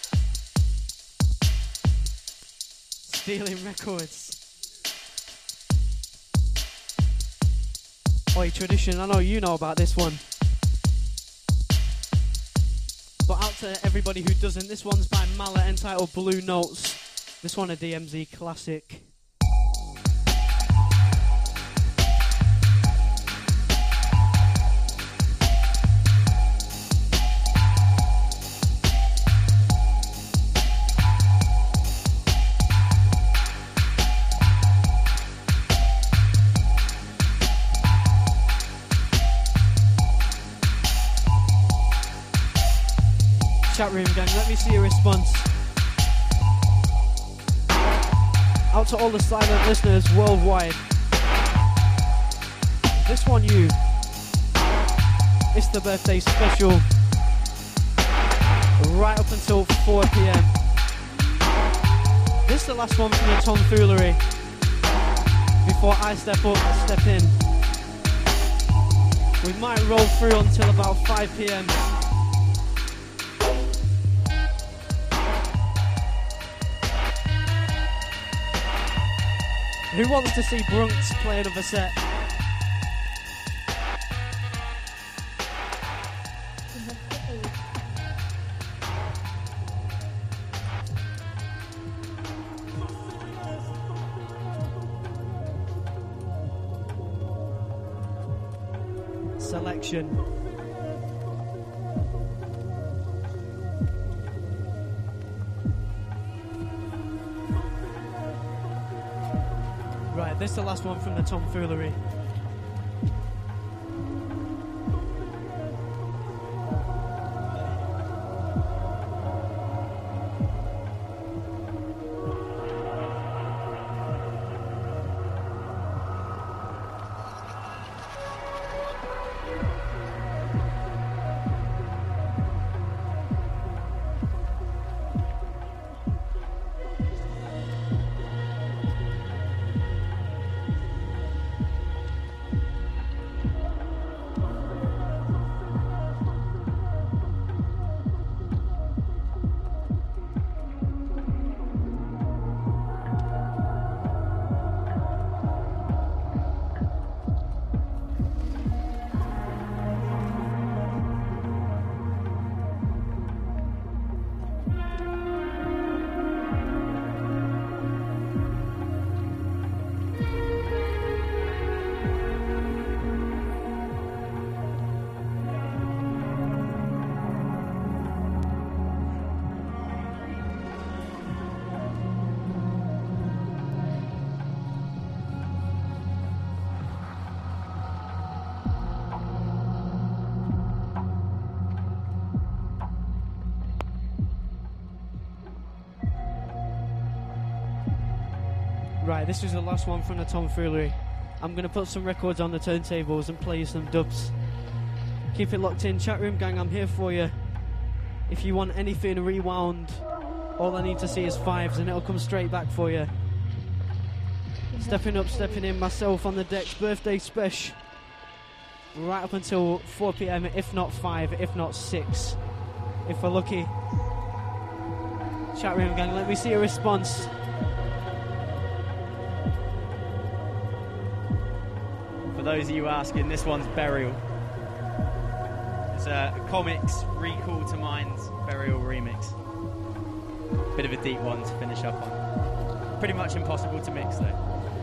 Stealing records. Oi, Tradition, I know you know about this one. But out to everybody who doesn't, this one's by Mallet, entitled Blue Notes. This one a D M Z classic. Chat room gang, let me see your response. Out to all the silent listeners worldwide. This one you. It's the birthday special. Right up until four p.m. This is the last one from the tomfoolery. Before I step up, step in. We might roll through until about five p.m. Who wants to see Brunks play another set? Selection. Right, this is the last one from the tomfoolery. Right, this is the last one from the tomfoolery. I'm going to put some records on the turntables and play you some dubs. Keep it locked in. Chat room gang, I'm here for you. If you want anything rewound, all I need to see is fives and it'll come straight back for you. Stepping up, stepping in, myself on the decks, birthday special. Right up until four p.m, if not five, if not six. If we're lucky. Chat room gang, let me see a response. For those of you asking, this one's Burial. It's a comics Recall to Mind Burial remix. Bit of a deep one to finish up on. Pretty much impossible to mix though.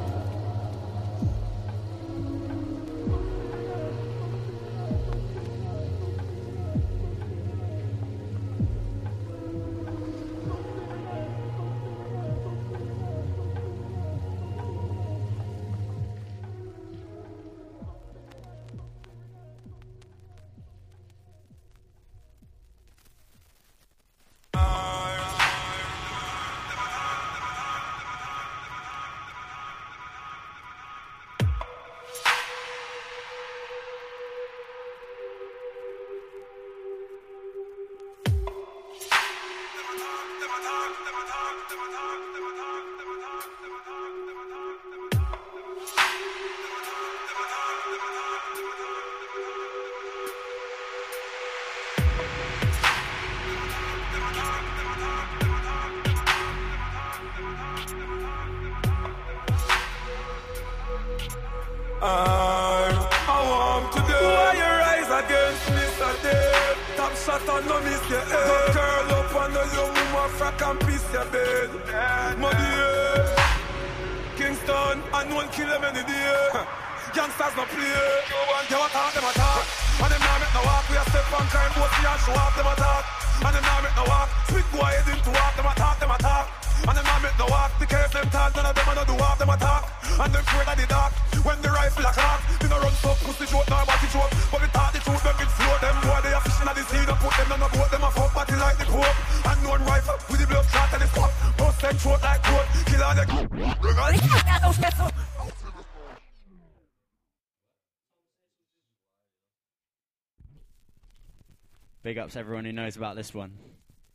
Big ups everyone who knows about this one.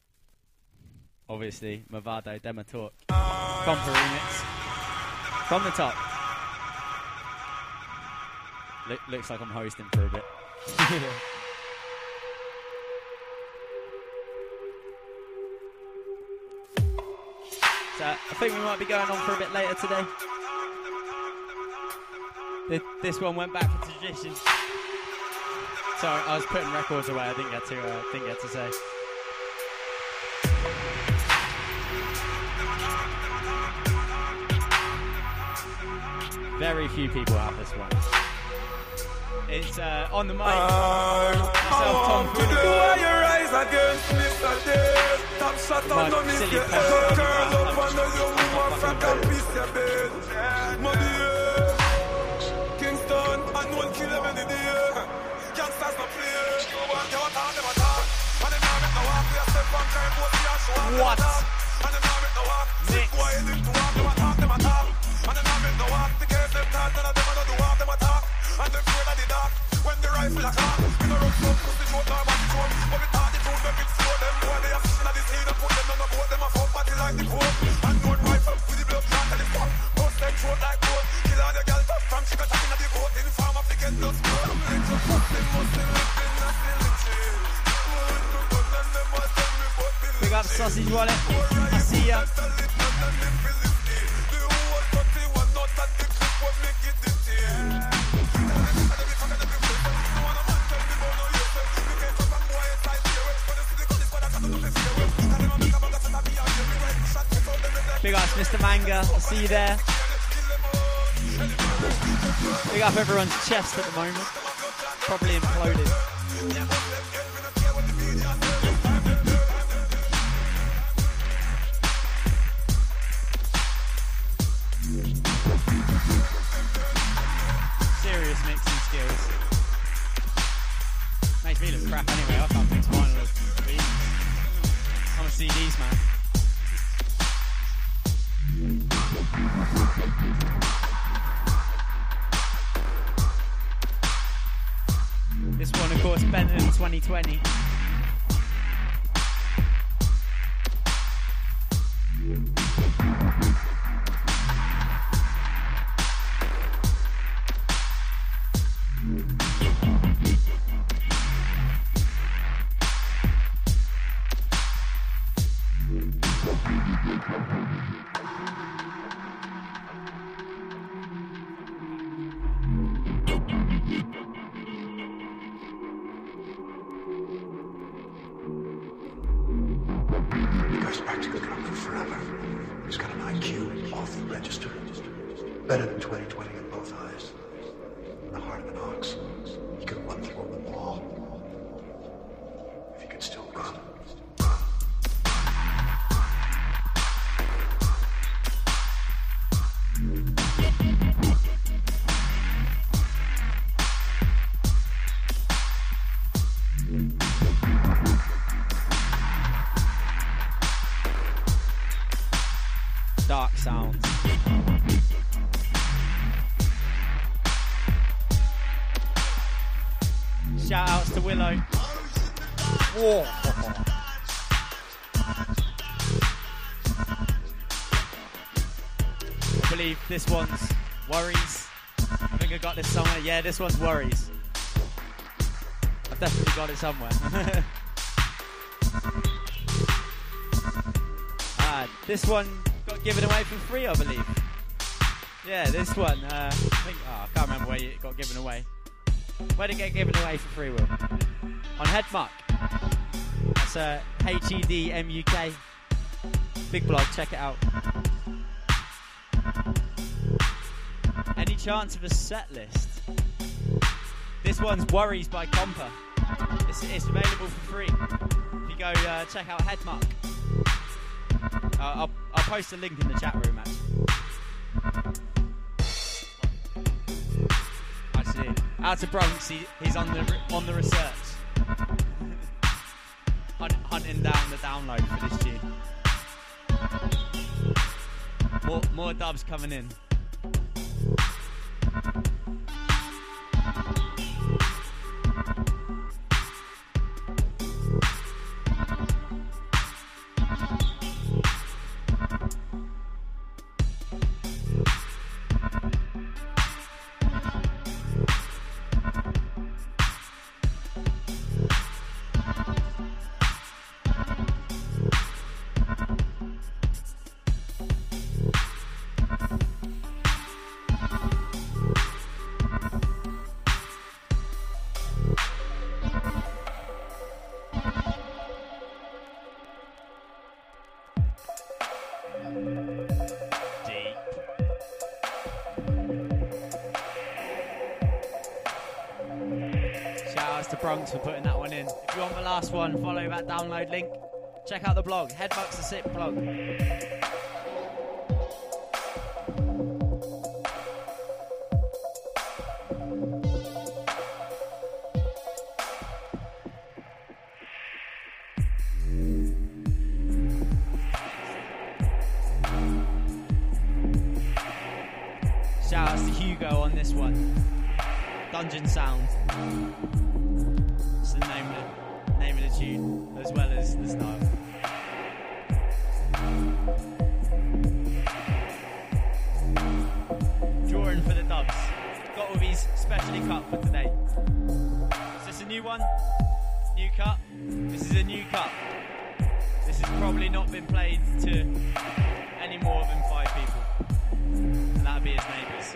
Obviously, Movado Demo Talk. Compa remix. From the top. Look, looks like I'm hosting for a bit. So, I think we might be going on for a bit later today. This, this one went back for tradition. Sorry, I was putting records away. I didn't get to. Uh, didn't get to say. Very few people have this one. It's uh, on the mic. Myself, Tom Food. Silly Kingston, unknown killer many day. What? Mix. Big up Sausage Wallet. I see ya. Big ups Mister Manga. I see you there. Big up everyone's chest at the moment. Probably imploded. Serious mixing skills. Makes me look crap anyway. I can't mix vinyl. I'm a C Ds man. This one, of course, Benton twenty twenty. Dark sounds. Shout outs to Willow. Whoa. I believe this one's Worries. I think I got this somewhere. Yeah, this one's Worries. I've definitely got it somewhere. ah, this one got given away for free, I believe. Yeah, this one. Uh, I think. Oh, I can't remember where it got given away. Where did it get given away for free, Will? On Headmuck. That's uh, H E D M U K. Big blog, check it out. Any chance of a set list? This one's Worries by Compa. It's, it's available for free. If you go uh, check out Headmuck. Uh, I'll, I'll post a link in the chat room, actually. I see. Out to Bronx, he, he's on the on the research, Hunt, hunting down the download for this tune. More more dubs coming in. Bronx for putting that one in. If you want the last one, follow that download link. Check out the blog. Headmuck's the sick blog. Shout outs to Hugo on this one. Dungeon Sound. The name of the, name of the tune, as well as the style. Drawing for the dubs. Got all these specially cut for today. Is this a new one? New cut? This is a new cut. This has probably not been played to any more than five people. And that would be his neighbours.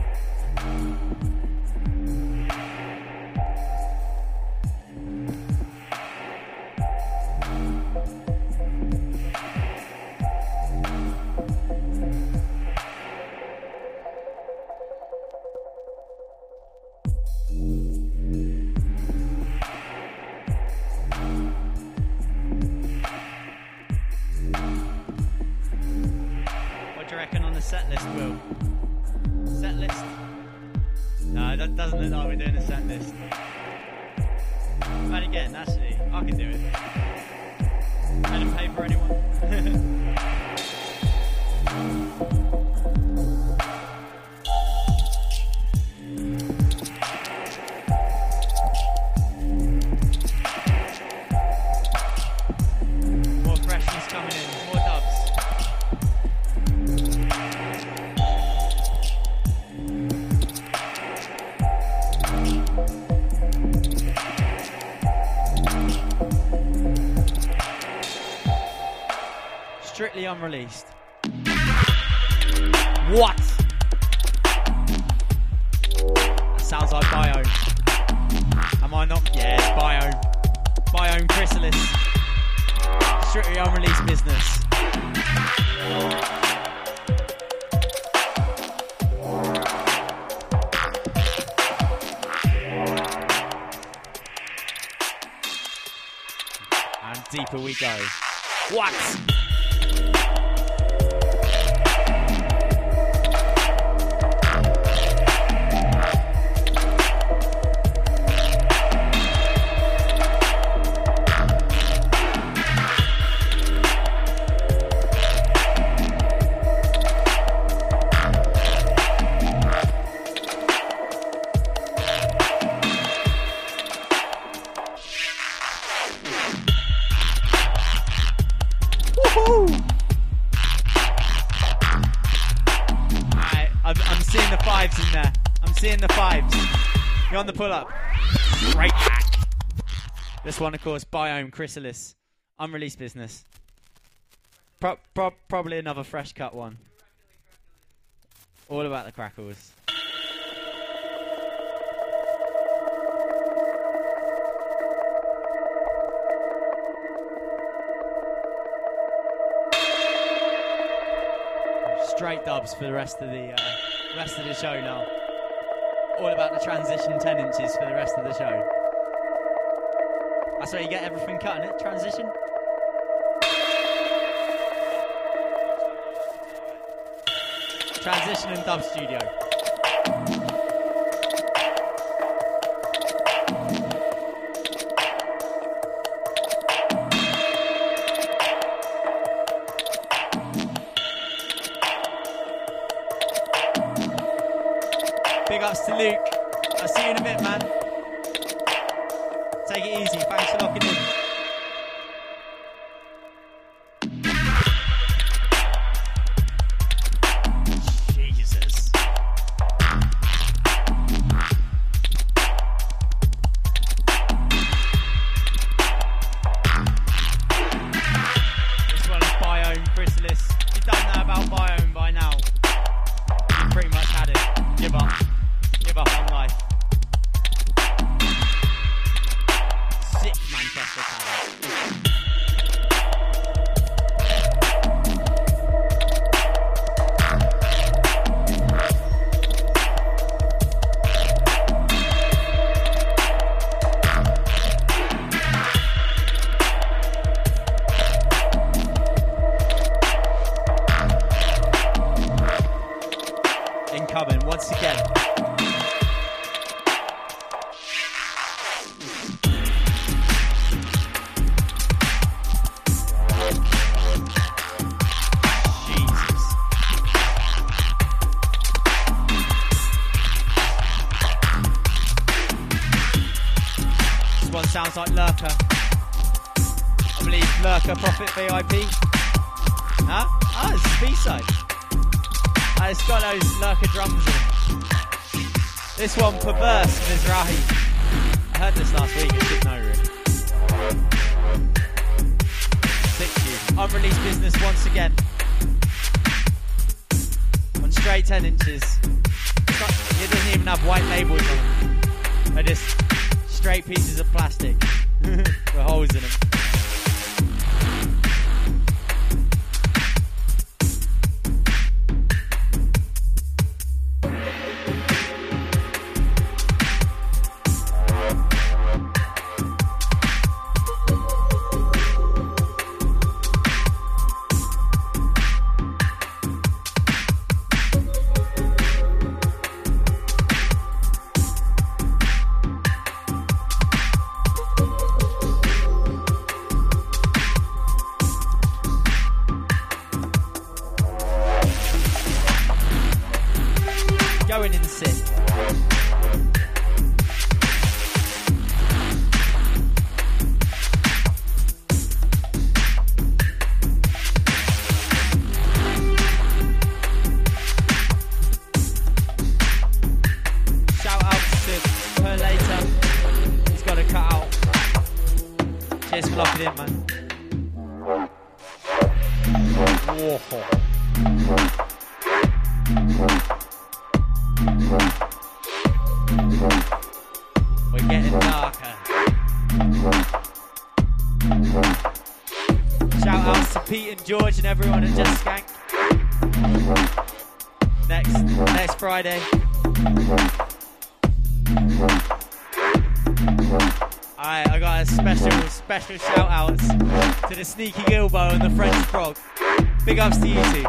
Set list, Will. Set list? No, that doesn't look like we're doing a set list. But again, actually, I can do it. Pen and paper, anyone? strictly unreleased. What? That sounds like Biome. Am I not? Yeah, it's Biome. Biome Chrysalis. Strictly unreleased business. And deeper we go. What? In the fives. You're on the pull-up. Straight back. This one, of course, Biome Chrysalis. Unreleased business. Pro pro probably another fresh cut one. All about the crackles. Straight dubs for the rest of the uh, rest of the show now. All about the transition ten inches for the rest of the show. That's where you get everything cut, innit? Transition. Transition and dub studio. Big ups to Luke. I'll see you in a bit, man. Take it easy. Thanks for locking in. Jesus. This one's Biome Chrysalis. If you don't know about Biome by now, you pretty much had it. Give up. Give up on life. Sick Manchester talent. Incoming once again. Sounds like Lurker. I believe Lurker Profit V I P. Huh? Oh, it's a B-side. Oh, it's got those Lurker drums in. This one, Perverse, Mizrahi. I heard this last week, I didn't know really. Sick tune. Unreleased business once again. On straight ten inches. It's got, it doesn't even have white labels on it. They're just straight pieces of plastic with holes in them. Going in synth. Shout out to her later. He's got a cut out. Cheers for locking in, man. We're getting darker. Shout outs to Pete and George and everyone at Just Skank. Next next Friday. Alright, I got a special, special shout outs to the Sneaky Gilbo and the French Frog. Big ups to you two.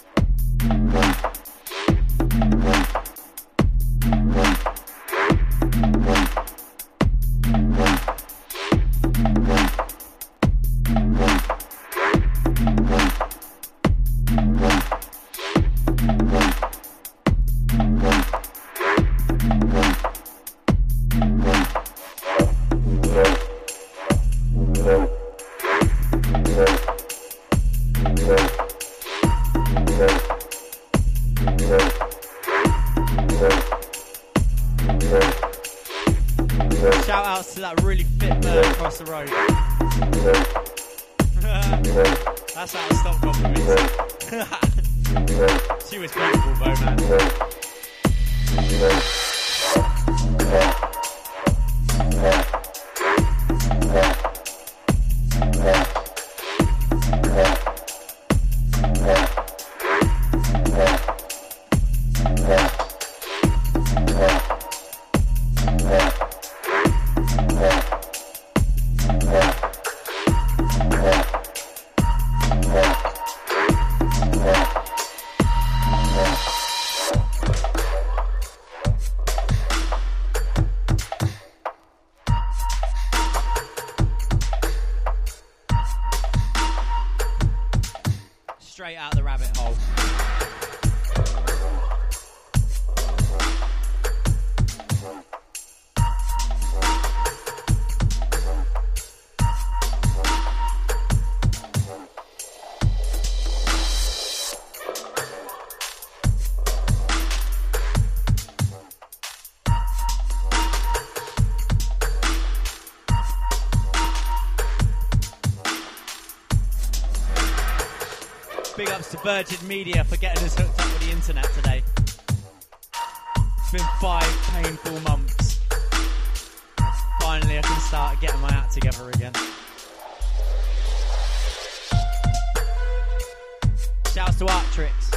Shout outs to that really fit bird across the road. That's how to stop compliments. She was beautiful though, man. Straight out the rabbit hole. Big ups to Virgin Media for getting us hooked up with the internet today. It's been five painful months. Finally I can start getting my act together again. Shouts to Artrix.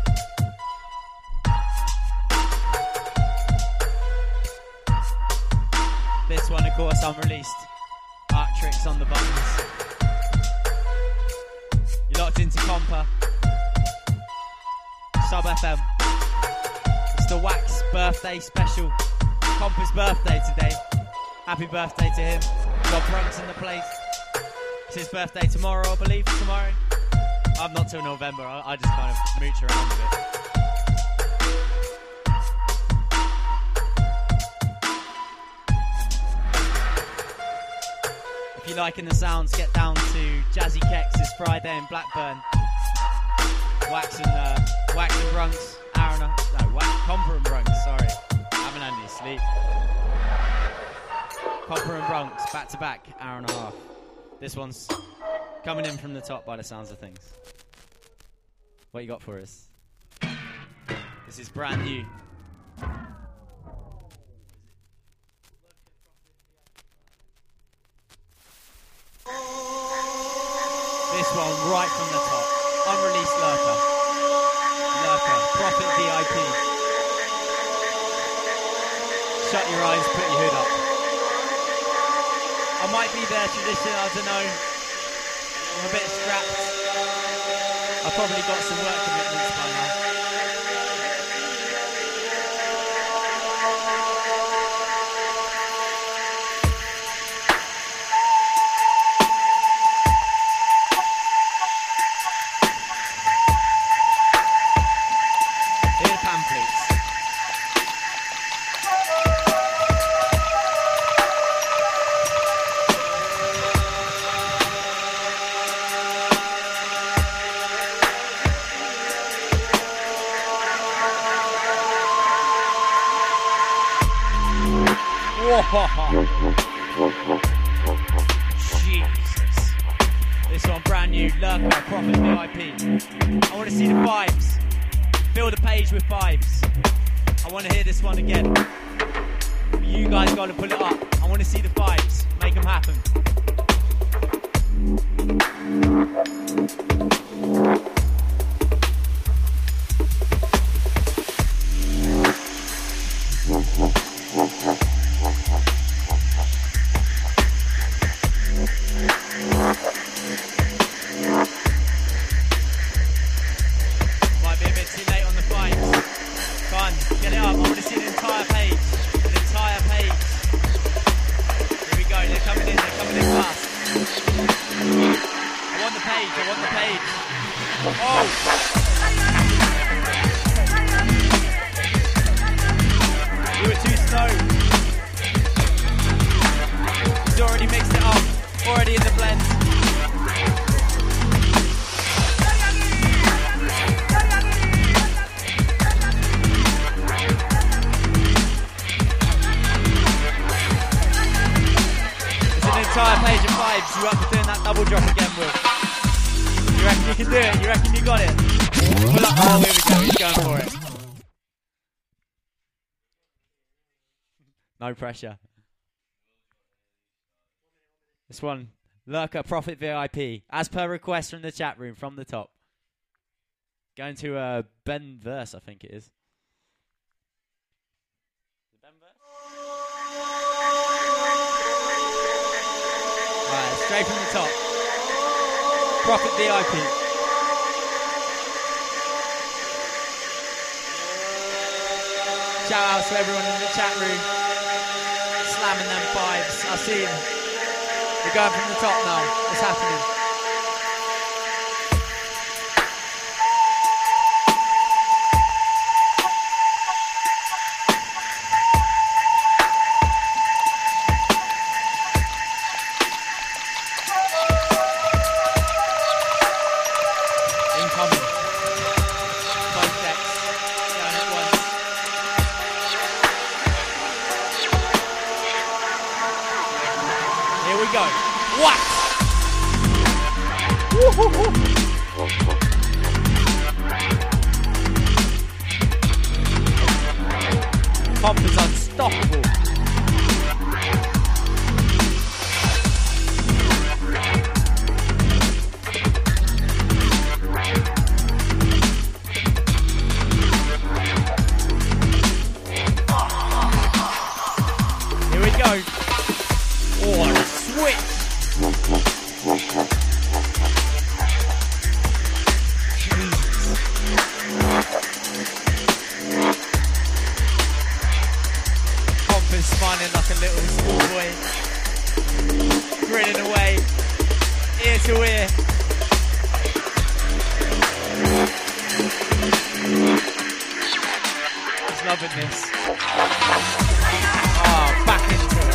This one, of course, unreleased. Artrix on the buttons. You're locked into Compa. Sub F M. It's the Wax birthday special. Compa's birthday today. Happy birthday to him. We've got Brunks in the place. It's his birthday tomorrow, I believe. Tomorrow. I'm not till November. I, I just kind of mooch around a bit. If you're liking the sounds, get down to Jazzy Kex this Friday in Blackburn. Wax and uh, Wax and Brunks, hour and a no, Wax, Compa and Brunks, sorry. I haven't had any sleep. Compa and Brunks, back to back, hour and a half. This one's coming in from the top by the sounds of things. What you got for us? This is brand new. This one right from the top. Unreleased Lurker. Lurker. Profit V I P. Shut your eyes, put your hood up. I might be there tradition, I don't know. I'm a bit strapped. I've probably got some work commitments by now. Jesus. This one brand new. menu, Lurker, Profit V I P. I want to see the fives. Fill the page with fives. I want to hear this one again. You guys got to pull it up. I want to see the fives. Make them happen. Might be a bit too late on the fives. Come on, get it up. I want to see the entire page. The entire page. Here we go. They're coming in. They're coming in fast. I want the page. I want the page. Oh! You were too slow. He's already mixed it up. Already in the blend. Entire page of fives, you up for doing that double drop again, Will? You reckon you can do it? You reckon you got it? Pull up. Oh, here we go, he's going for it. No pressure. This one, Lurker, Profit V I P, as per request from the chat room, from the top. Going to uh, Ben Verse, I think it is. Right, straight from the top. Profit V I P. Shout out to everyone in the chat room. Slamming them fives. I see them. We're going from the top now. What's happening? Pump is unstoppable. Here we go. Oh, what a switch. Smiling like a little schoolboy, grinning away, ear to ear. He's loving this. Oh, back into it.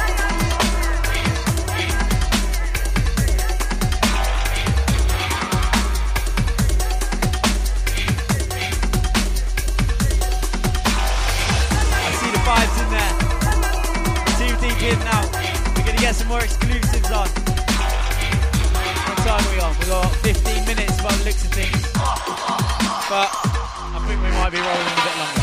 I see the vibes in there. Deep in now. We're going to get some more exclusives on. What time are we on? We've got fifteen minutes by the looks of things. But I think we might be rolling a bit longer.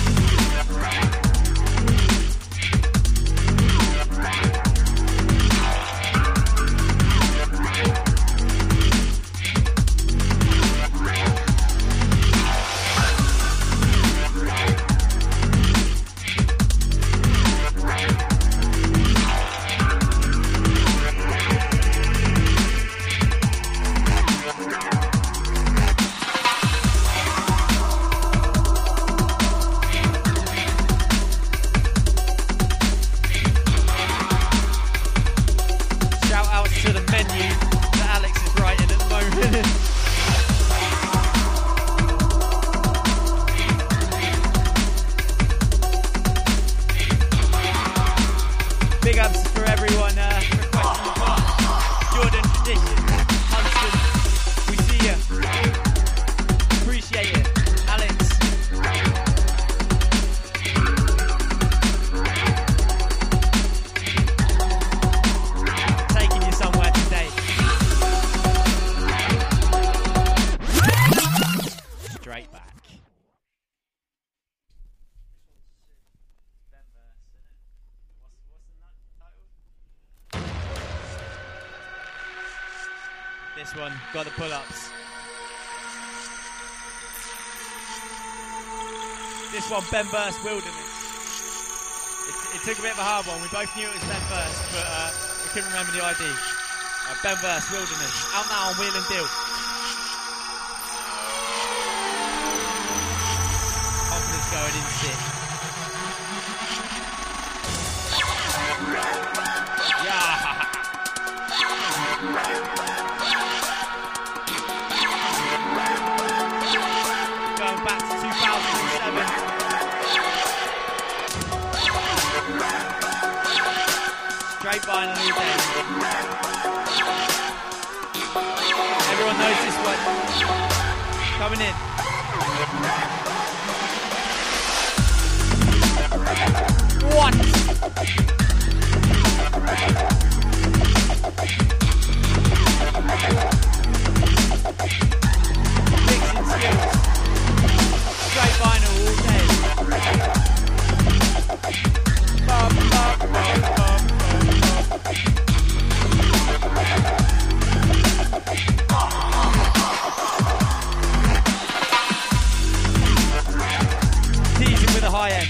Big ups for everyone uh, requesting the part. Jordan, Tradition, Hunston, we see you. Appreciate it. Alex. Taking you somewhere today. This one, got the pull-ups. This one, Ben Burst, Wilderness. It, it took a bit of a hard one. We both knew it was Ben Burst, but uh, we couldn't remember the I D. Uh, Ben Burst, Wilderness. Out now on Wheel and Deal. Confidence going in sick. Yeah. Going back to two thousand seven. Straight vinyl all day. Everyone knows this one. Coming in. What? Mixing skills. Straight vinyl all day. Bum, bum, bum, bum, teasing with a high end.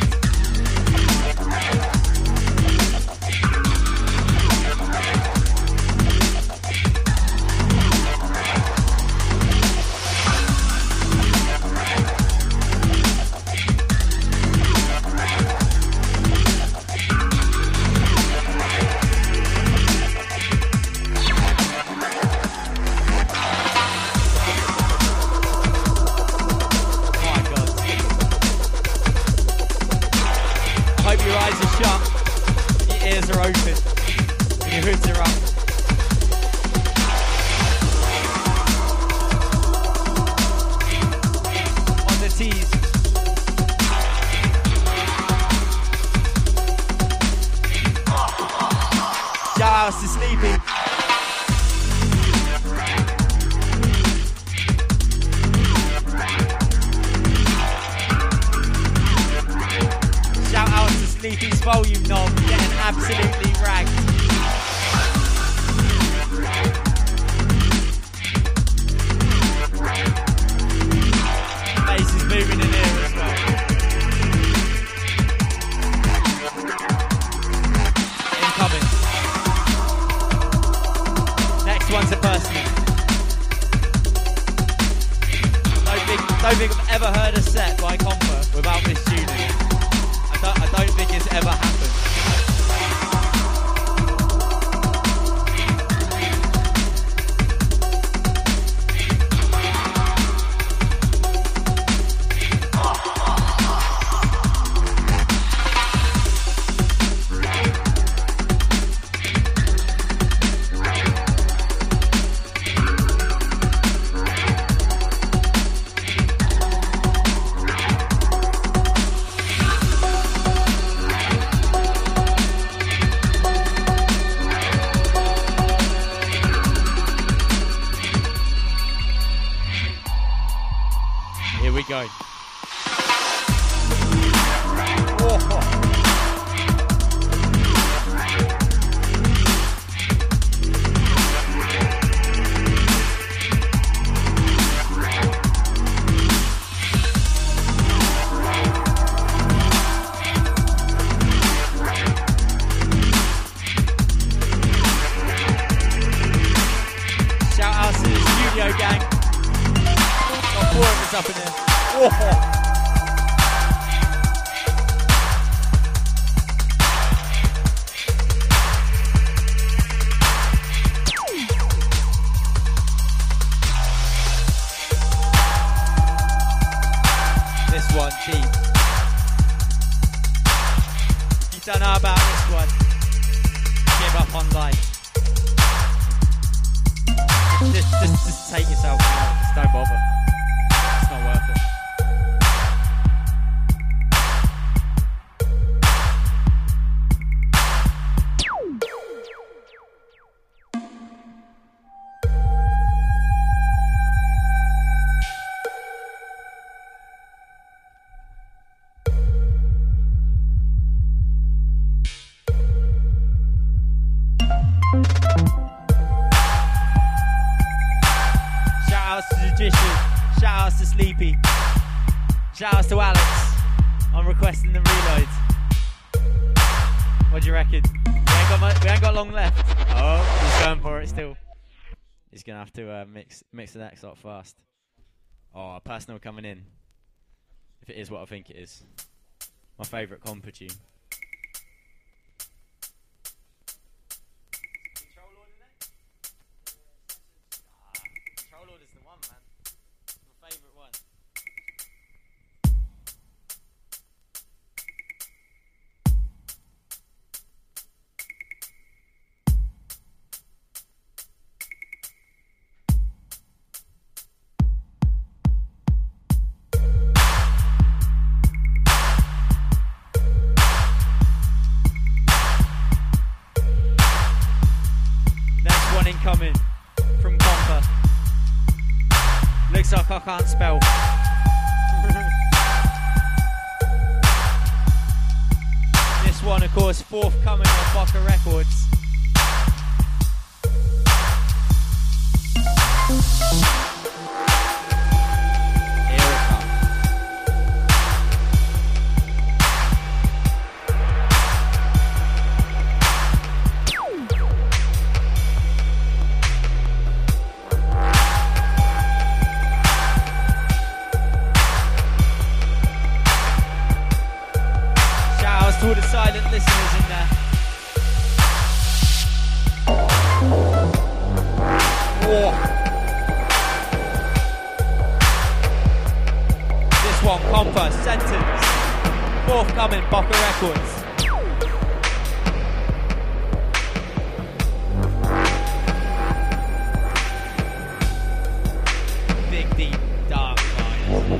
Magician. Shout outs to Sleepy. Shout outs to Alex. I'm requesting the reloads. What do you reckon? We ain't got much, we ain't got long left. Oh, he's going for it still. He's gonna have to uh, mix mix the next lot fast. Oh, personal coming in. If it is what I think it is. My favourite compa tune. Control order next? Ah, control order's the one, man. My favourite one. Coming from Compa. Looks like I can't spell. This one, of course, forthcoming on Boca Records. Here it comes. To all the silent listeners in there. Whoa. This one, Compa, Sentence. Forthcoming, Boca Records. Big, deep, dark vibes.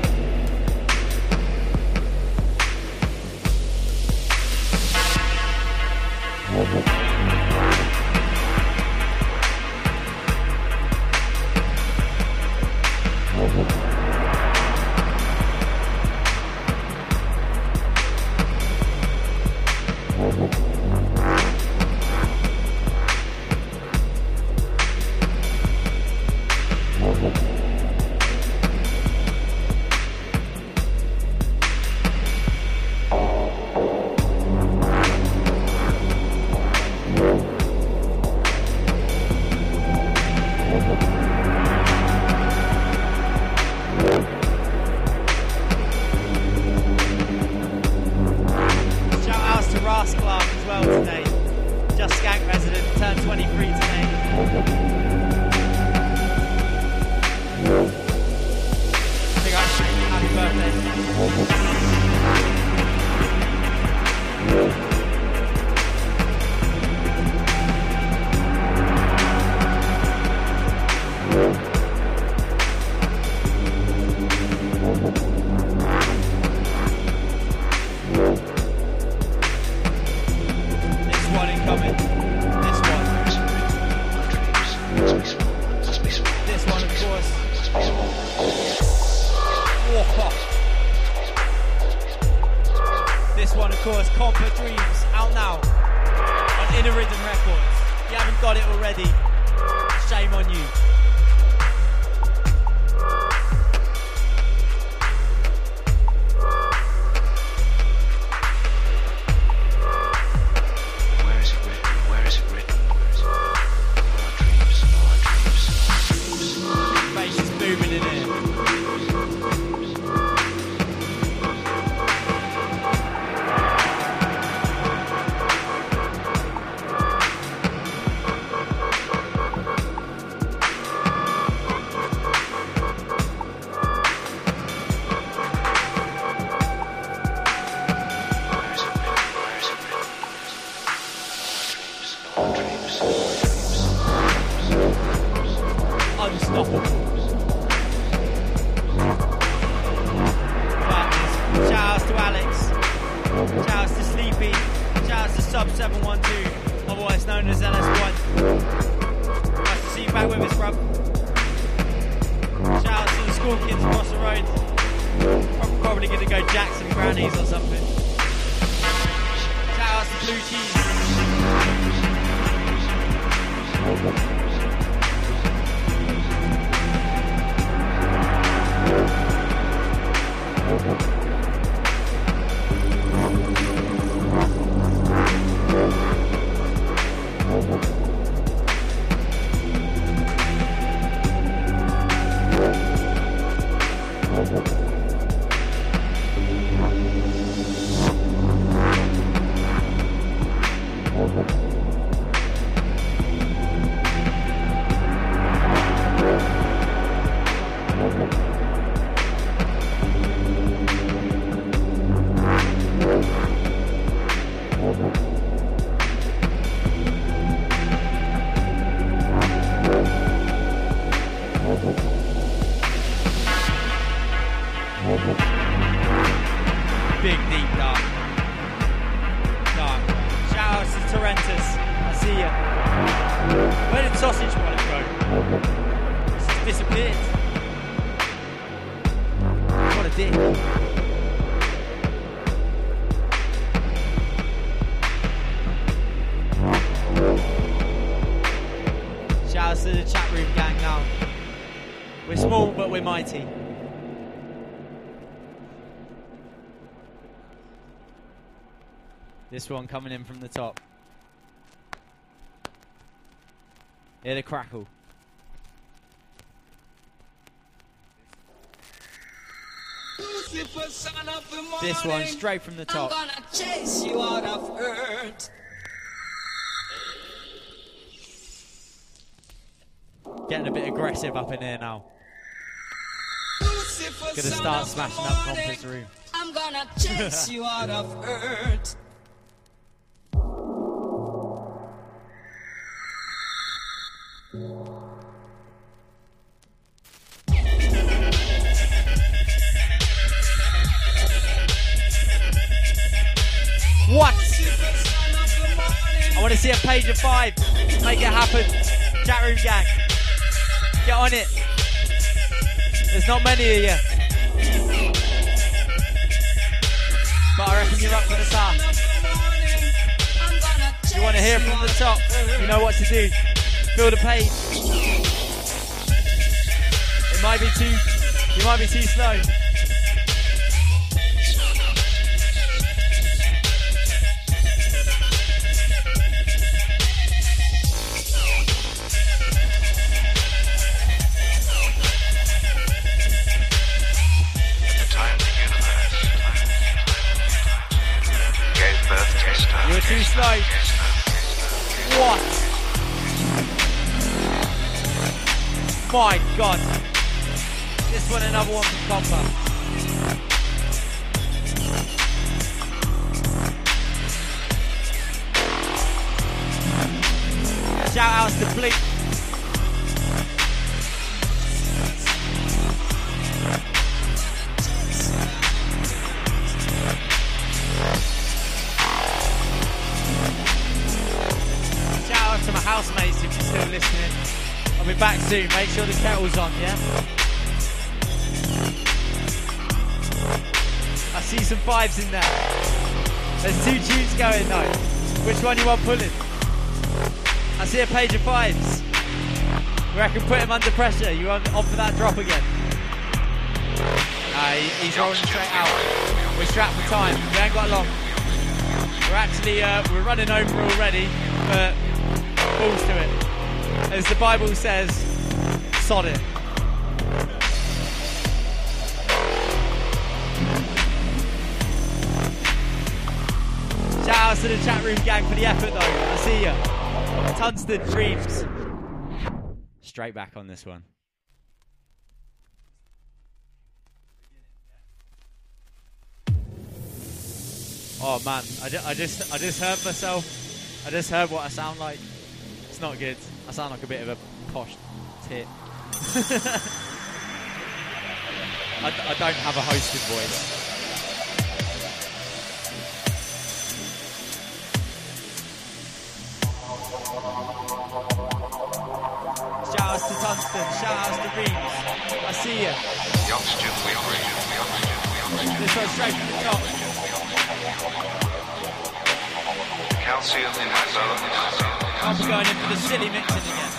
sausage wallet, bro. It's just disappeared. What a dick. Shout out to the chat room gang now. We're small, but we're mighty. This one coming in from the top. Hear the crackle. This one straight from the top. I'm gonna chase you out of earth. Getting a bit aggressive up in here now. Gonna start smashing up Compass room. I'm gonna chase you out of earth. What? I want to see a page of five. Make it happen. Chat room gang. Get on it. There's not many of you. But I reckon you're up for the task. You want to hear from the top. You know what to do. Fill the page. It might be too, you might be too slow. You're too slow. What? My God. This one, another one from Compa. Shout outs to Blink. To my housemates, if you're still listening, I'll be back soon. Make sure the kettle's on, yeah? I see some fives in there. There's two tunes going though. Which one you want pulling? I see a page of fives. We reckon put him under pressure. You on, on for that drop again? Nah, he, he's rolling straight out. We're strapped for time. We ain't got long. We're actually uh, we're running over already, but balls to it. As the Bible says, sod it. Shout outs to the chat room gang for the effort though. I see ya. Tungsten Dreams. Straight back on this one. Oh man, I, ju- I just I just heard myself. I just heard what I sound like. It's not good. I sound like a bit of a posh tit. I, I don't have a hosted voice. Shout outs to Tungsten. Shout outs to Reams. I see ya. The oxygen, the oxygen, the oxygen, the oxygen. This one's straight from the top. Calcium in my bones. I'll be going in for the silly mixing again.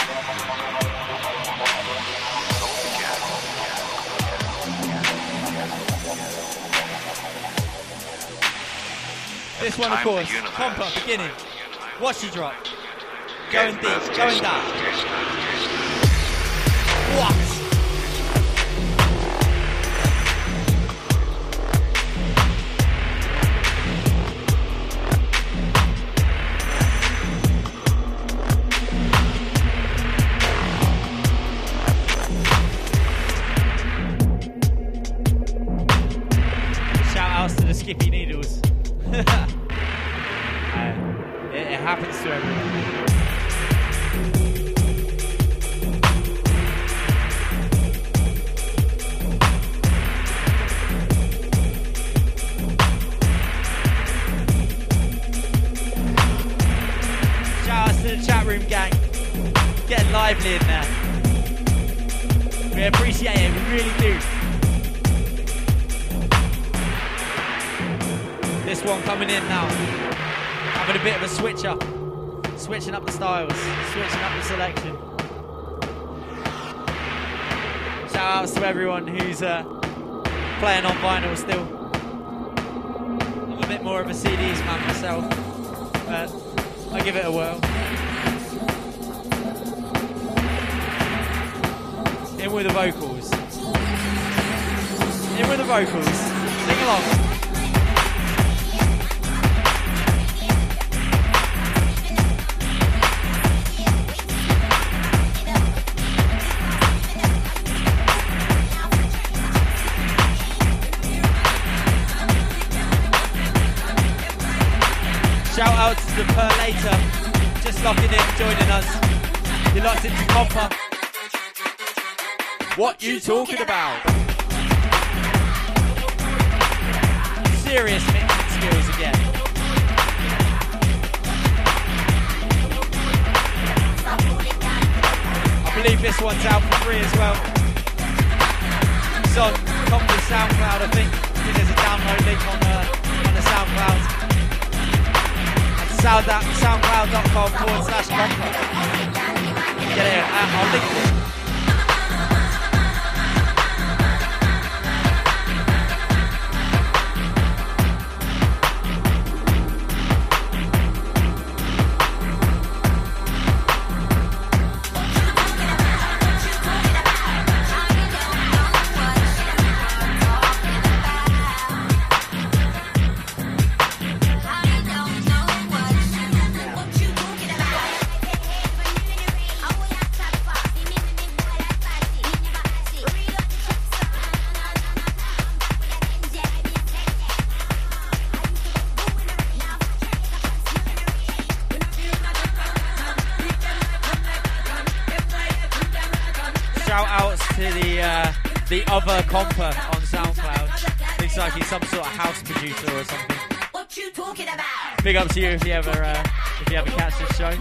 This one, of course, Compa, beginning. Watch the drop. Going deep, going down. What? Skippy needles. uh, it, it happens to everyone. lively in there. We appreciate it, we really do. This one coming in now. Having a bit of a switch up. Switching up the styles. Switching up the selection. Shout outs to everyone who's uh, playing on vinyl still. I'm a bit more of a C Ds man myself, but I give it a whirl. In with the vocals. In with the vocals. Sing along. Shout out to the Perlator, just locking in, joining us. You're locked into Compa. What you talking about? Serious mixing skills again. I believe this one's out for free as well. It's on Compa's SoundCloud, I think. I think there's a download link on the, on the SoundCloud. Sound at soundcloud.com forward slash Compa. Get it, uh, I'll link it. The other Compa on SoundCloud. Looks like he's some sort of house producer or something. What you talking about? Big up to you if you ever uh, if you ever catch this show.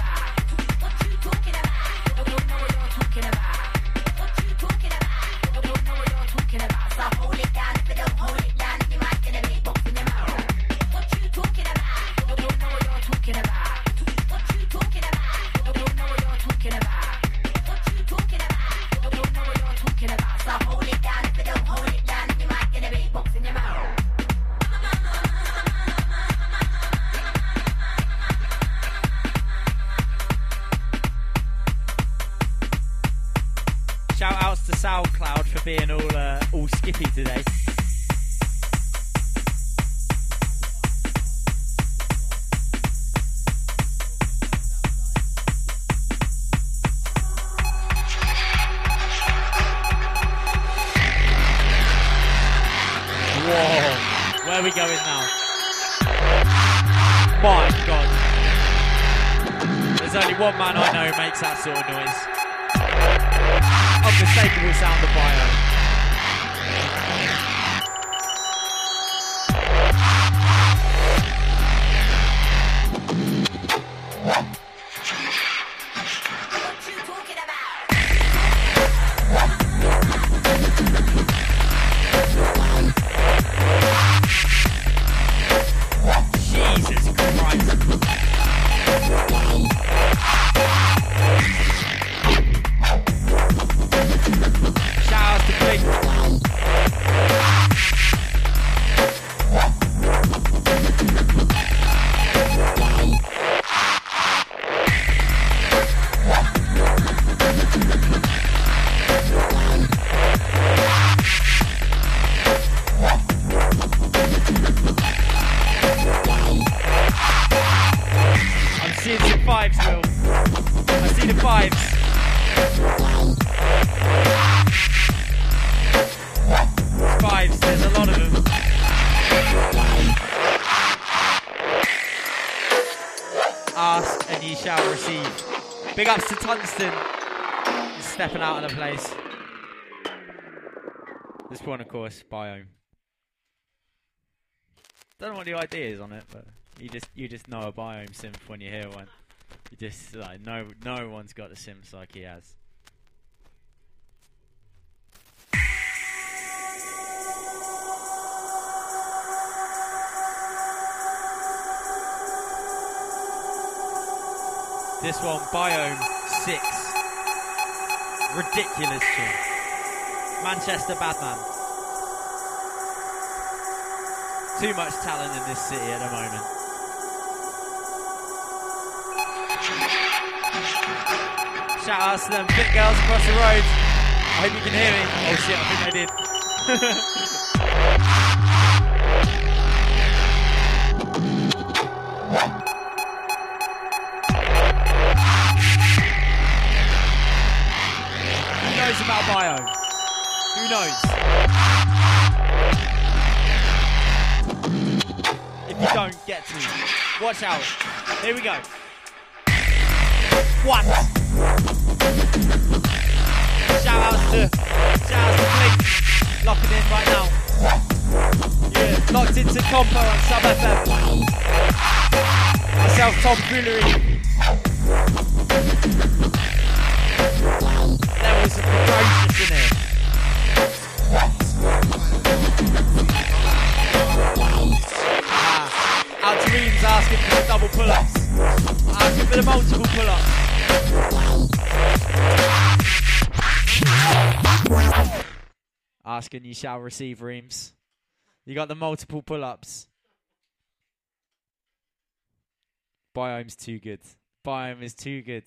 SoundCloud for being all uh, all skippy today. Whoa, where are we going now? My God. There's only one man I know who makes that sort of noise. Unmistakable sound of Bio. Big ups to Tungsten, just stepping out of the place. This one, of course, Biome. Don't know what the idea is on it, but you just you just know a Biome synth when you hear one. You just like no, no one's got the Sims like he has. This one, Biome six. Ridiculous tune. Manchester Badman. Too much talent in this city at the moment. Shout out to them fit girls across the road. I hope you can hear me. Oh shit, I think they did. Who knows about Biome? Who knows? If you don't, get to me. Watch out. Here we go. What? Shout outs to, shout outs to Blink, locking in right now. Yeah, locked into Compo on Sub F M. Myself, Tom Foolery. Levels of ferocious in here. Ah, out to Reams asking for the double pull-ups. Asking for the multiple pull-ups. Asking you shall receive, Reams. You got the multiple pull-ups. Biome's too good. Biome is too good.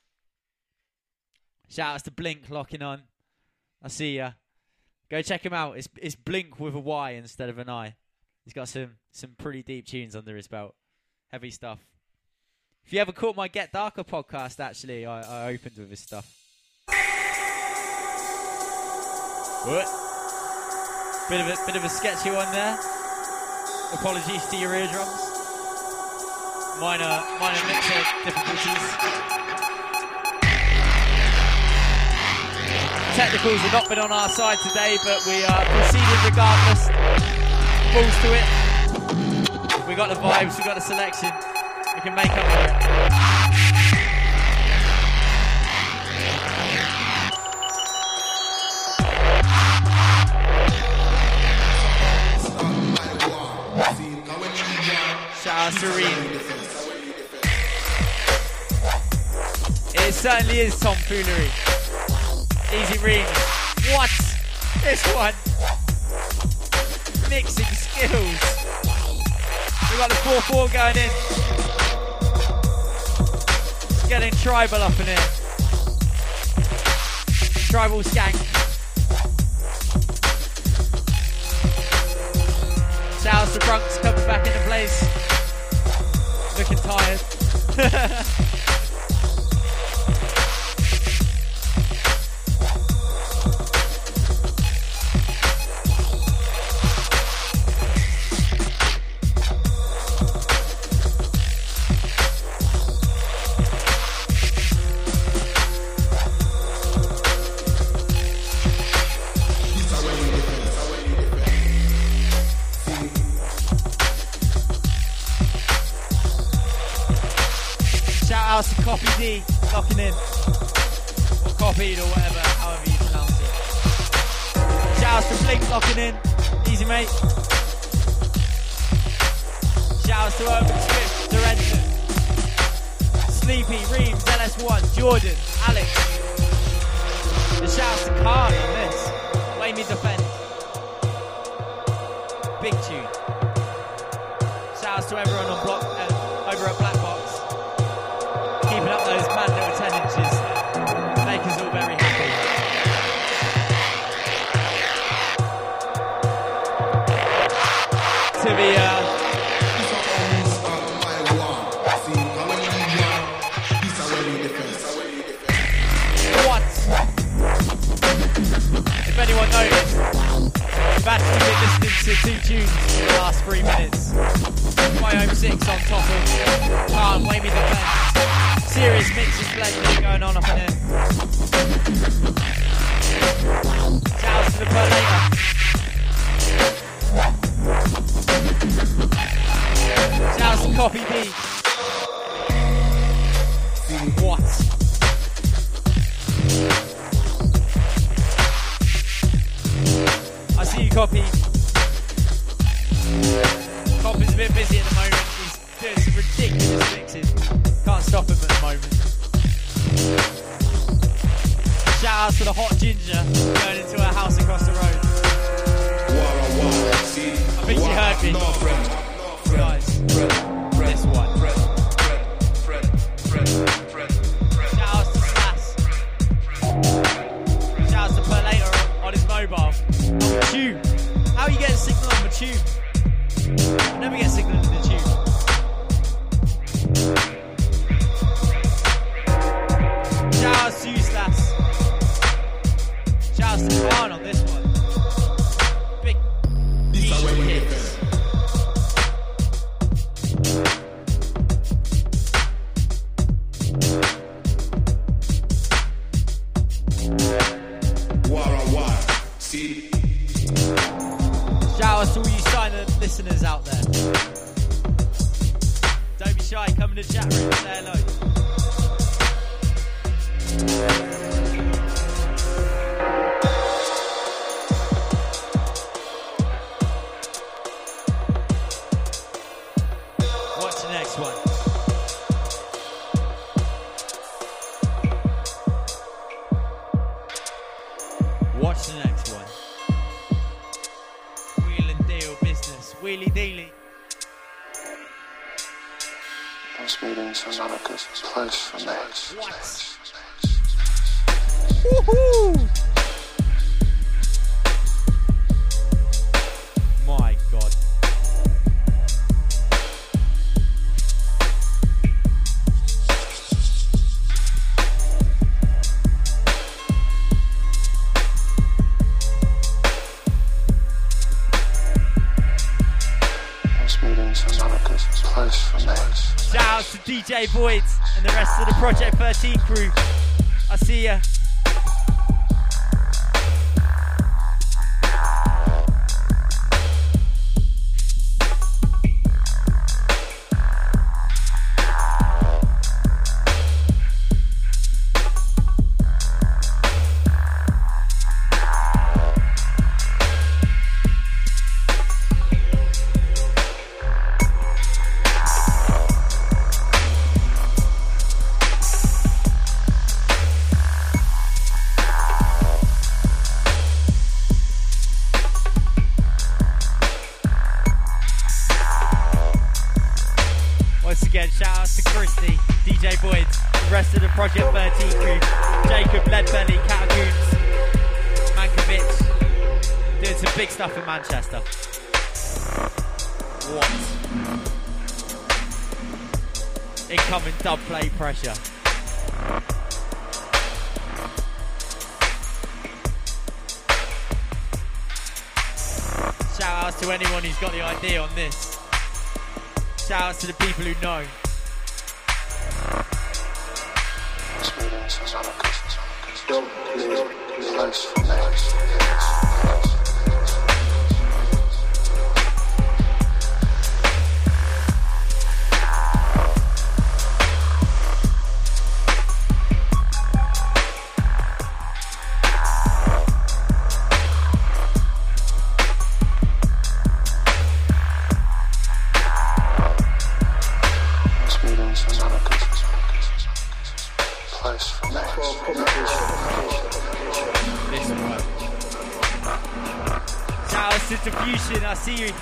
Shout outs to Blink locking on. I see ya. Go check him out. It's it's Blink with a Y instead of an I. He's got some some pretty deep tunes under his belt. Heavy stuff. If you ever caught my Get Darker podcast, actually, I, I opened with his stuff. What? Bit of a bit of a sketchy one there. Apologies to your eardrums. Minor minor mixer difficulties. Technicals have not been on our side today, but we are proceeding regardless. Balls to it. We got the vibes, we got the selection. We can make up for it. Shout out to Reem. It certainly is tomfoolery. Easy Reem. What? This one. Mixing skills. We got the four four going in. It's getting tribal up in here. Tribal skank. Shouts to Brunks coming back into place. Looking tired. Copy D, locking in. Or copied or whatever, however you pronounce it. Shout outs to Blink locking in. Easy mate. Shout outs to Urban Swift, Durenta. Sleepy, Reams, L S one, Jordan, Alex. The shout outs to Khan on this. Way me defend. Big tune. Shout outs to everyone on block uh, over at Black Box. Keeping up those mad little ten inches. Make us all very happy. To the uh what? If anyone noticed, we've actually been listening to two tunes in the last three minutes. Biome six on top of Can't Weigh Me the Fence. Serious mixing blending going on up in here. Shouts to the Perlator. Shouts to Copy D. Coppy. Coppy's a bit busy at the moment. He's doing some ridiculous mixes. Can't stop him at the moment. Shout out to the hot ginger going into her house across the road. I think she heard me. Guys, this one. Shout out to Slash. Shout out to Perlator on his mobile. On the tube. How are you getting signal on the tube? I never get signal in the tube. Shout out to you, Slash. Shout out to Khan on this one. Big D J hits. Shout out to all you silent listeners out there. Don't be shy, come in the chat room and say hello. What's the next one? What's the next one? Wheel and deal business. Wheelie dealy. This meeting's not a good place for me. What? Woohoo! My God. This meeting's not a good place for me. Shout out to D J Void and the rest of the Project thirteen crew. I see ya. Once again, shout out to Christy, D J Boyd, the rest of the Project thirteen crew, Jacob, Leadbelly, Catacombs, Mankiewicz, doing some big stuff in Manchester. What? Incoming dub play pressure. Shout out to anyone who's got the idea on this. Shout out to the people who know. This meeting's not a good place for me. Diffusion, I see you.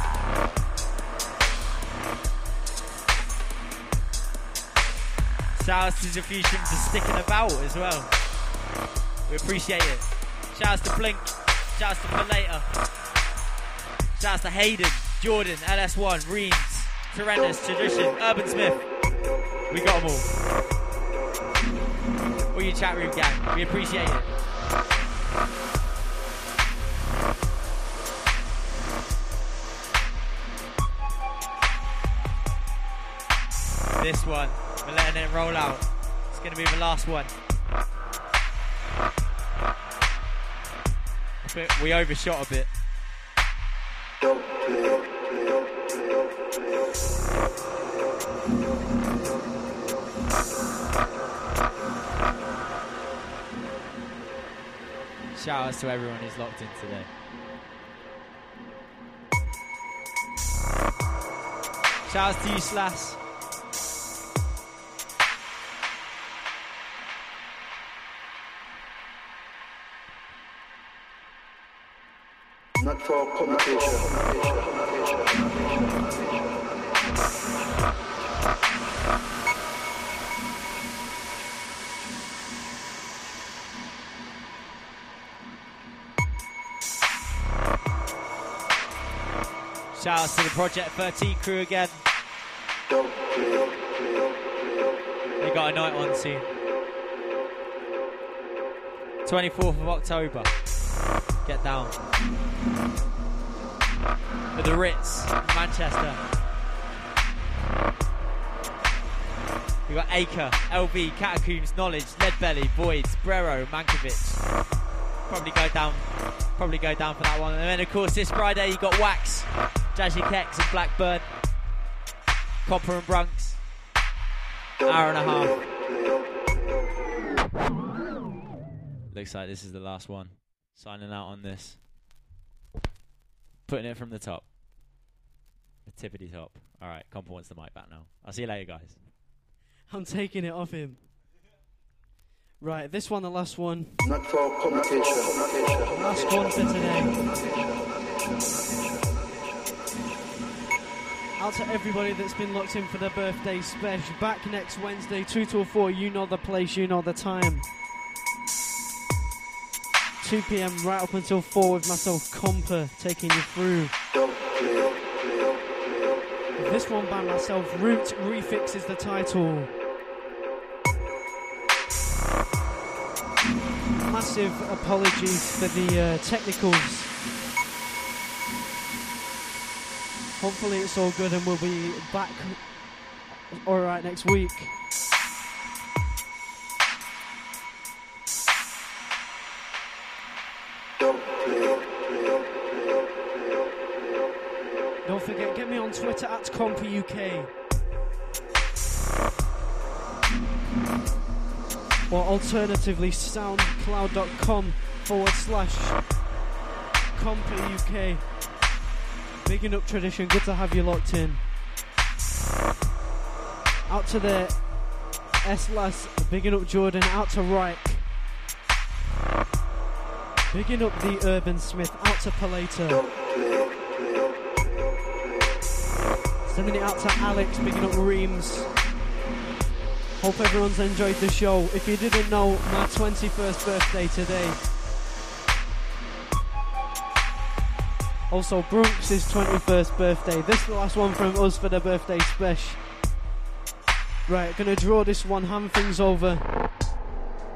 Shout out to Diffusion for sticking about as well. We appreciate it. Shout out to Blink. Shout out to Perlator. Shout out to Hayden, Jordan, L S one, Reams, Torrentus, Tradition, Urban Smith. We got them all. All you chat room gang. We appreciate it. This one, we're letting it roll out. It's going to be the last one. I think we overshot a bit. Shout outs to everyone who's locked in today. Shout out to you, Slash. Not for communication. Shout out to the Project thirteen crew again. Don't play, play, play. They got a night on soon. twenty-fourth of October. Get down. At the Ritz, Manchester. We got Acre, L V, Catacombs, Knowledge, Leadbelly, Voids, Brero, Mankiewicz. Probably go down. Probably go down for that one. And then of course this Friday you got Wax, Jazzy Kex and Blackburn, Copper and Brunks. Hour and a half. Looks like this is the last one. Signing out on this. Putting it from the top. The tippity top. Alright, Compa wants the mic back now. I'll see you later, guys. I'm taking it off him. Right, this one, the last one. Not for communication. Last one for today. Out to everybody that's been locked in for their birthday special. Back next Wednesday, two till four. You know the place, you know the time. two p.m. right up until four with myself, Compa, taking you through. Don't play, play, play. This one by myself, Root Refix is the title. Massive apologies for the uh, technicals. Hopefully it's all good and we'll be back alright next week. Don't play, play, play, play. Don't forget, get me on Twitter at Compa U K. Or alternatively, soundcloud.com forward slash Compa U K. Bigging up Tradition, good to have you locked in. Out to the S-Las, bigging up Jordan, out to Reich. Bigging up the Urban Smith, out to Palater. Don't play, play, play. Sending it out to Alex, bigging up Reams. Hope everyone's enjoyed the show. If you didn't know, my twenty-first birthday today. Also, Brunks' twenty-first birthday. This is the last one from us for the birthday special. Right, gonna draw this one, hand things over.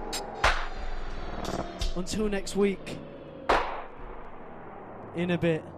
Until next week. In a bit.